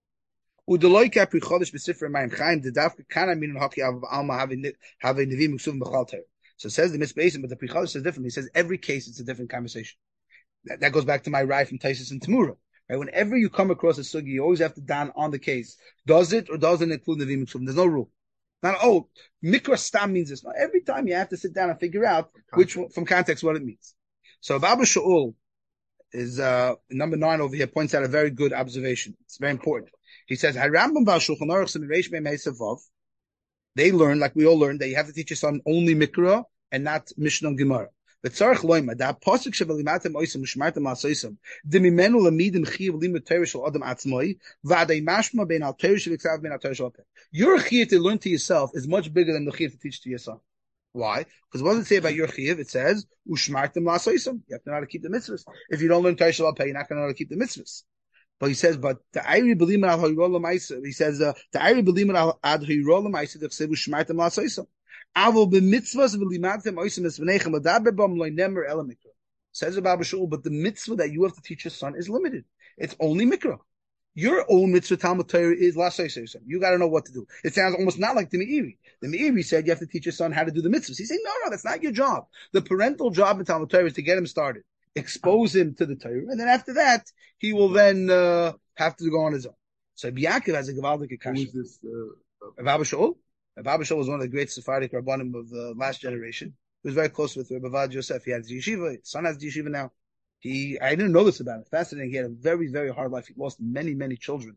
Udeloika pri chodesh b'sifra Mayim Chaim the dafka kana min haki av alma have have neviim miksuvim b'chal Torah. So it says the mitzvah, but the pri chodesh says differently. He says every case it's a different conversation. That, that goes back to my ride from Taisus and Tamura. Right? Whenever you come across a sugi, you always have to down on the case. Does it or doesn't include neviim miksuvim? There's no rule. Not oh mikra stam means this. No, every time you have to sit down and figure out which from context what it means. So Baba Shaul is uh, number nine over here points out a very good observation. It's very important. He says, they learn, like we all learned, that you have to teach your son only Mikra and not Mishnah and Gemara. But tzarich loyma, da pasuk shebalimatem oisem ushmartem asoisem, demimenu lamidim chiv limud Torah shel adam atzmoi, v'adei mashma ben al Torah shel iksav ben al Torah shel apeh. Your chiv to learn to yourself is much bigger than the chiv to teach to your son. Why? Because what does it say about your chiv? It says, ushmartem asoisem. You have to know how to keep the mitzvahs. If you don't learn Torah shel apeh, you're not going to know how to keep the mitzvahs. But he says, but the Iri Belim al Hayrola Maisa, he says, the Iri Belim al Ad Hayrola Maisa, the Chsevu Shmartem La Soisam. Avol b'mitzvahs v'limatem oisem es v'nechem adaber bam loy nemer ela mikra. Says about Bashul, but the mitzvah that you have to teach your son is limited. It's only mikra. Your own mitzvah Talmud Torah is La Soisam. You got to know what to do. It sounds almost not like the Meiri. The Meiri said you have to teach your son how to do the mitzvahs. He's saying, no, no, that's not your job. The parental job in Talmud Torah is to get him started. Expose him to the Torah, and then after that, he will then uh, have to go on his own. So Yaakov has a Gavaldik Kasha. Who is this? Uh, Rav Abba Shaul? Rav Abba Shaul was one of the great Sephardic Rabbanim of the last generation. He was very close with Rebbe Vad Yosef. He has yeshiva. His son has yeshiva now. He, I didn't know this about him. Fascinating. He had a very, very hard life. He lost many, many children,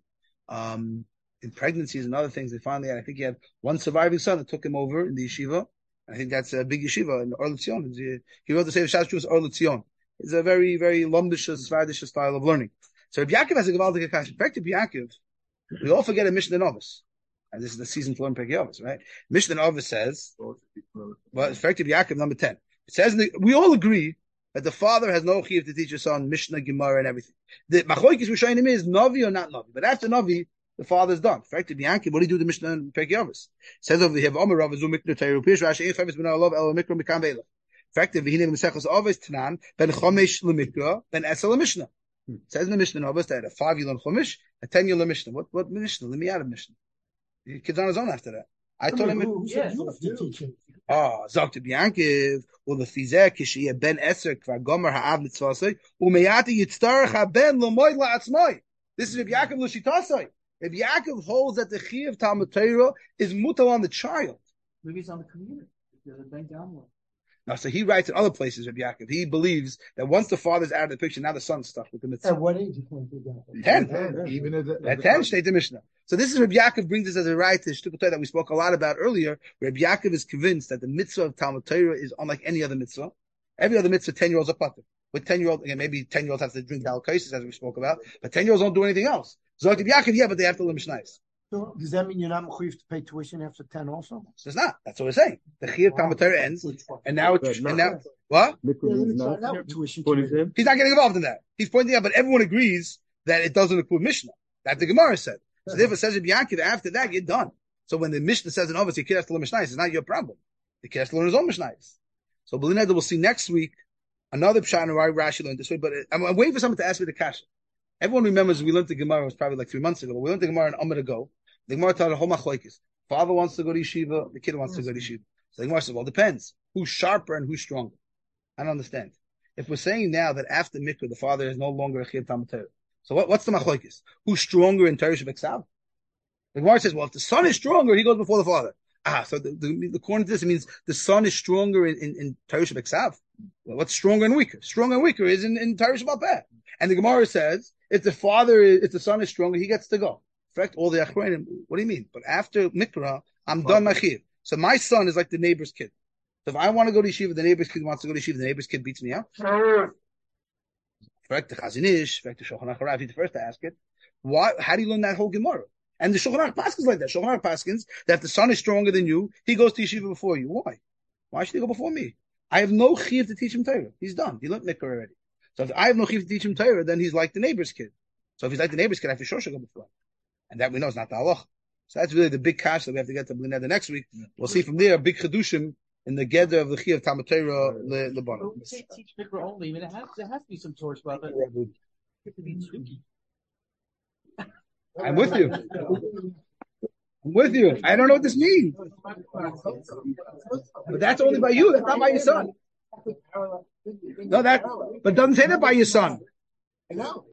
um, in pregnancies and other things. They finally had, I think he had one surviving son that took him over in the yeshiva. I think that's a big yeshiva in Or L'Tzion. He wrote the Sefer Shas Shus Or L'Tzion. It's a very, very Lomdische, Svardish style of learning. So Rabbi Yaakov has a Gavaldik Akash. In fact, Rabbi Yaakov, we all forget a Mishnah Novis. And this is the season to learn Pirkei Avos, right? Mishnah Novis says, well, in fact, Rabbi Yaakov, number ten. It says, the, we all agree that the father has no chiyuv to teach his son Mishnah, Gemara, and everything. The Machoikis we're showing him is Navi or not Navi. But after Navi, the father's done. In fact, Rabbi Yaakov, what do you do with the Mishnah and Pirkei Avos? It says over here, Omer Rav Zu Mikra Teiru Pish Rashi Ein Chavis Ben Olav El Mikra Mikam Beila. In fact, if he name Mesechus Avos Tanan Ben Chomesh LeMikra Ben Esel LeMishnah. It says in the Mishnah Avos that a five year Chomesh, a ten year Mishnah. What what Mishnah? Let me out of Mishnah. The kid's on his own after that. I told him. Who said you have to teach him? Oh, Zok Rabbi Yaakov. Well, the Fizeh Kishiyah Ben Eser Kvar Gomer Ha'av Mitzvasei Umeyati Yitztarach HaBen L'Moid LaAtzmai. This is Rabbi Yaakov L'Shitasei. Rabbi Yaakov holds that the Chi of Talmud Torah is mutal on the child. Maybe it's on the community. There's a bank down one. Now, so he writes in other places, Rabbi Yaakov. He believes that once the father's out of the picture, now the son's stuck with the mitzvah. At what age you can't do that? Ten. Ten, even as a, At ten, state the Mishnah. So this is Rabbi Yaakov brings us as a right to Shtukot Torah that we spoke a lot about earlier. Rabbi Yaakov is convinced that the mitzvah of Talmud Torah is unlike any other mitzvah. Every other mitzvah, ten-year-olds are patur. With ten-year-old, again, maybe ten-year-olds have to drink alkaisis, as we spoke about, but ten-year-olds don't do anything else. So Rabbi Yaakov, yeah, but they have to learn Mishnayos. So does that mean you're not mechuyev to pay tuition after ten also? So it's not. That's what we're saying. The Chi of Talmud Torah ends, and now it's, and now, what? Yeah, let me try that with tuition. He's not getting involved in that. He's pointing out, but everyone agrees that it doesn't include Mishnah. That the Gemara said. So therefore, says Rabbi Yaakov, after that, you're done. So when the Mishnah says in Avos, your kid has to learn Mishnayos, it's not your problem. The kid has to learn his own Mishnayos. So B'lineda, we'll see next week another pshat and why Rashi learned this way. But I'm, I'm waiting for someone to ask me the kasha. Everyone remembers we learned the Gemara, it was probably like three months ago. But we learned the Gemara an Amid ago. The Gemara taught a whole machlokes. Father wants to go to yeshiva, the kid wants to go to yeshiva. So the Gemara says, well, it depends. Who's sharper and who's stronger? I don't understand. If we're saying now that after mikvah, the father is no longer a chiyuv Talmud Torah. So what, what's the machlokes? Who's stronger in Torah Shabbat? The Gemara says, well, if the son is stronger, he goes before the father. Ah, so the, the, according to this, it means the son is stronger in, in, in Torah Shabbat. Well, what's stronger and weaker? Stronger and weaker is in, in Torah Shabbat. And the Gemara says, if the father, is, if the son is stronger, he gets to go. In fact, all the achronim, what do you mean? But after mikra, I'm done my chiyuv. So my son is like the neighbor's kid. So if I want to go to yeshiva, the neighbor's kid wants to go to yeshiva, the neighbor's kid beats me out. In fact, the Chazon Ish, in fact, the Shulchan Aruch, he's the first to ask it. Why? How do you learn that whole Gemara? And the Shulchan Aruch paskins like that. Shulchan Aruch paskins that if the son is stronger than you, he goes to yeshiva before you. Why? Why should he go before me? I have no chiyuv to teach him Torah. He's done. He learned mikra already. So if I have no chiyuv to teach him Torah, then he's like the neighbor's kid. So if he's like the neighbor's kid, I for sure should go before him. And that we know is not the halach. So that's really the big kash that we have to get to B'lineda next week. Yeah. We'll see from there a big chedushim in the gather of the chi of Talmud Torah lebana. We can't teach mikra only. I mean, it has, there has to be some source about it. I'm with you. I'm with you. I don't know what this means. But that's only by you. That's not by your son. No, that. But it doesn't say that by your son. I know.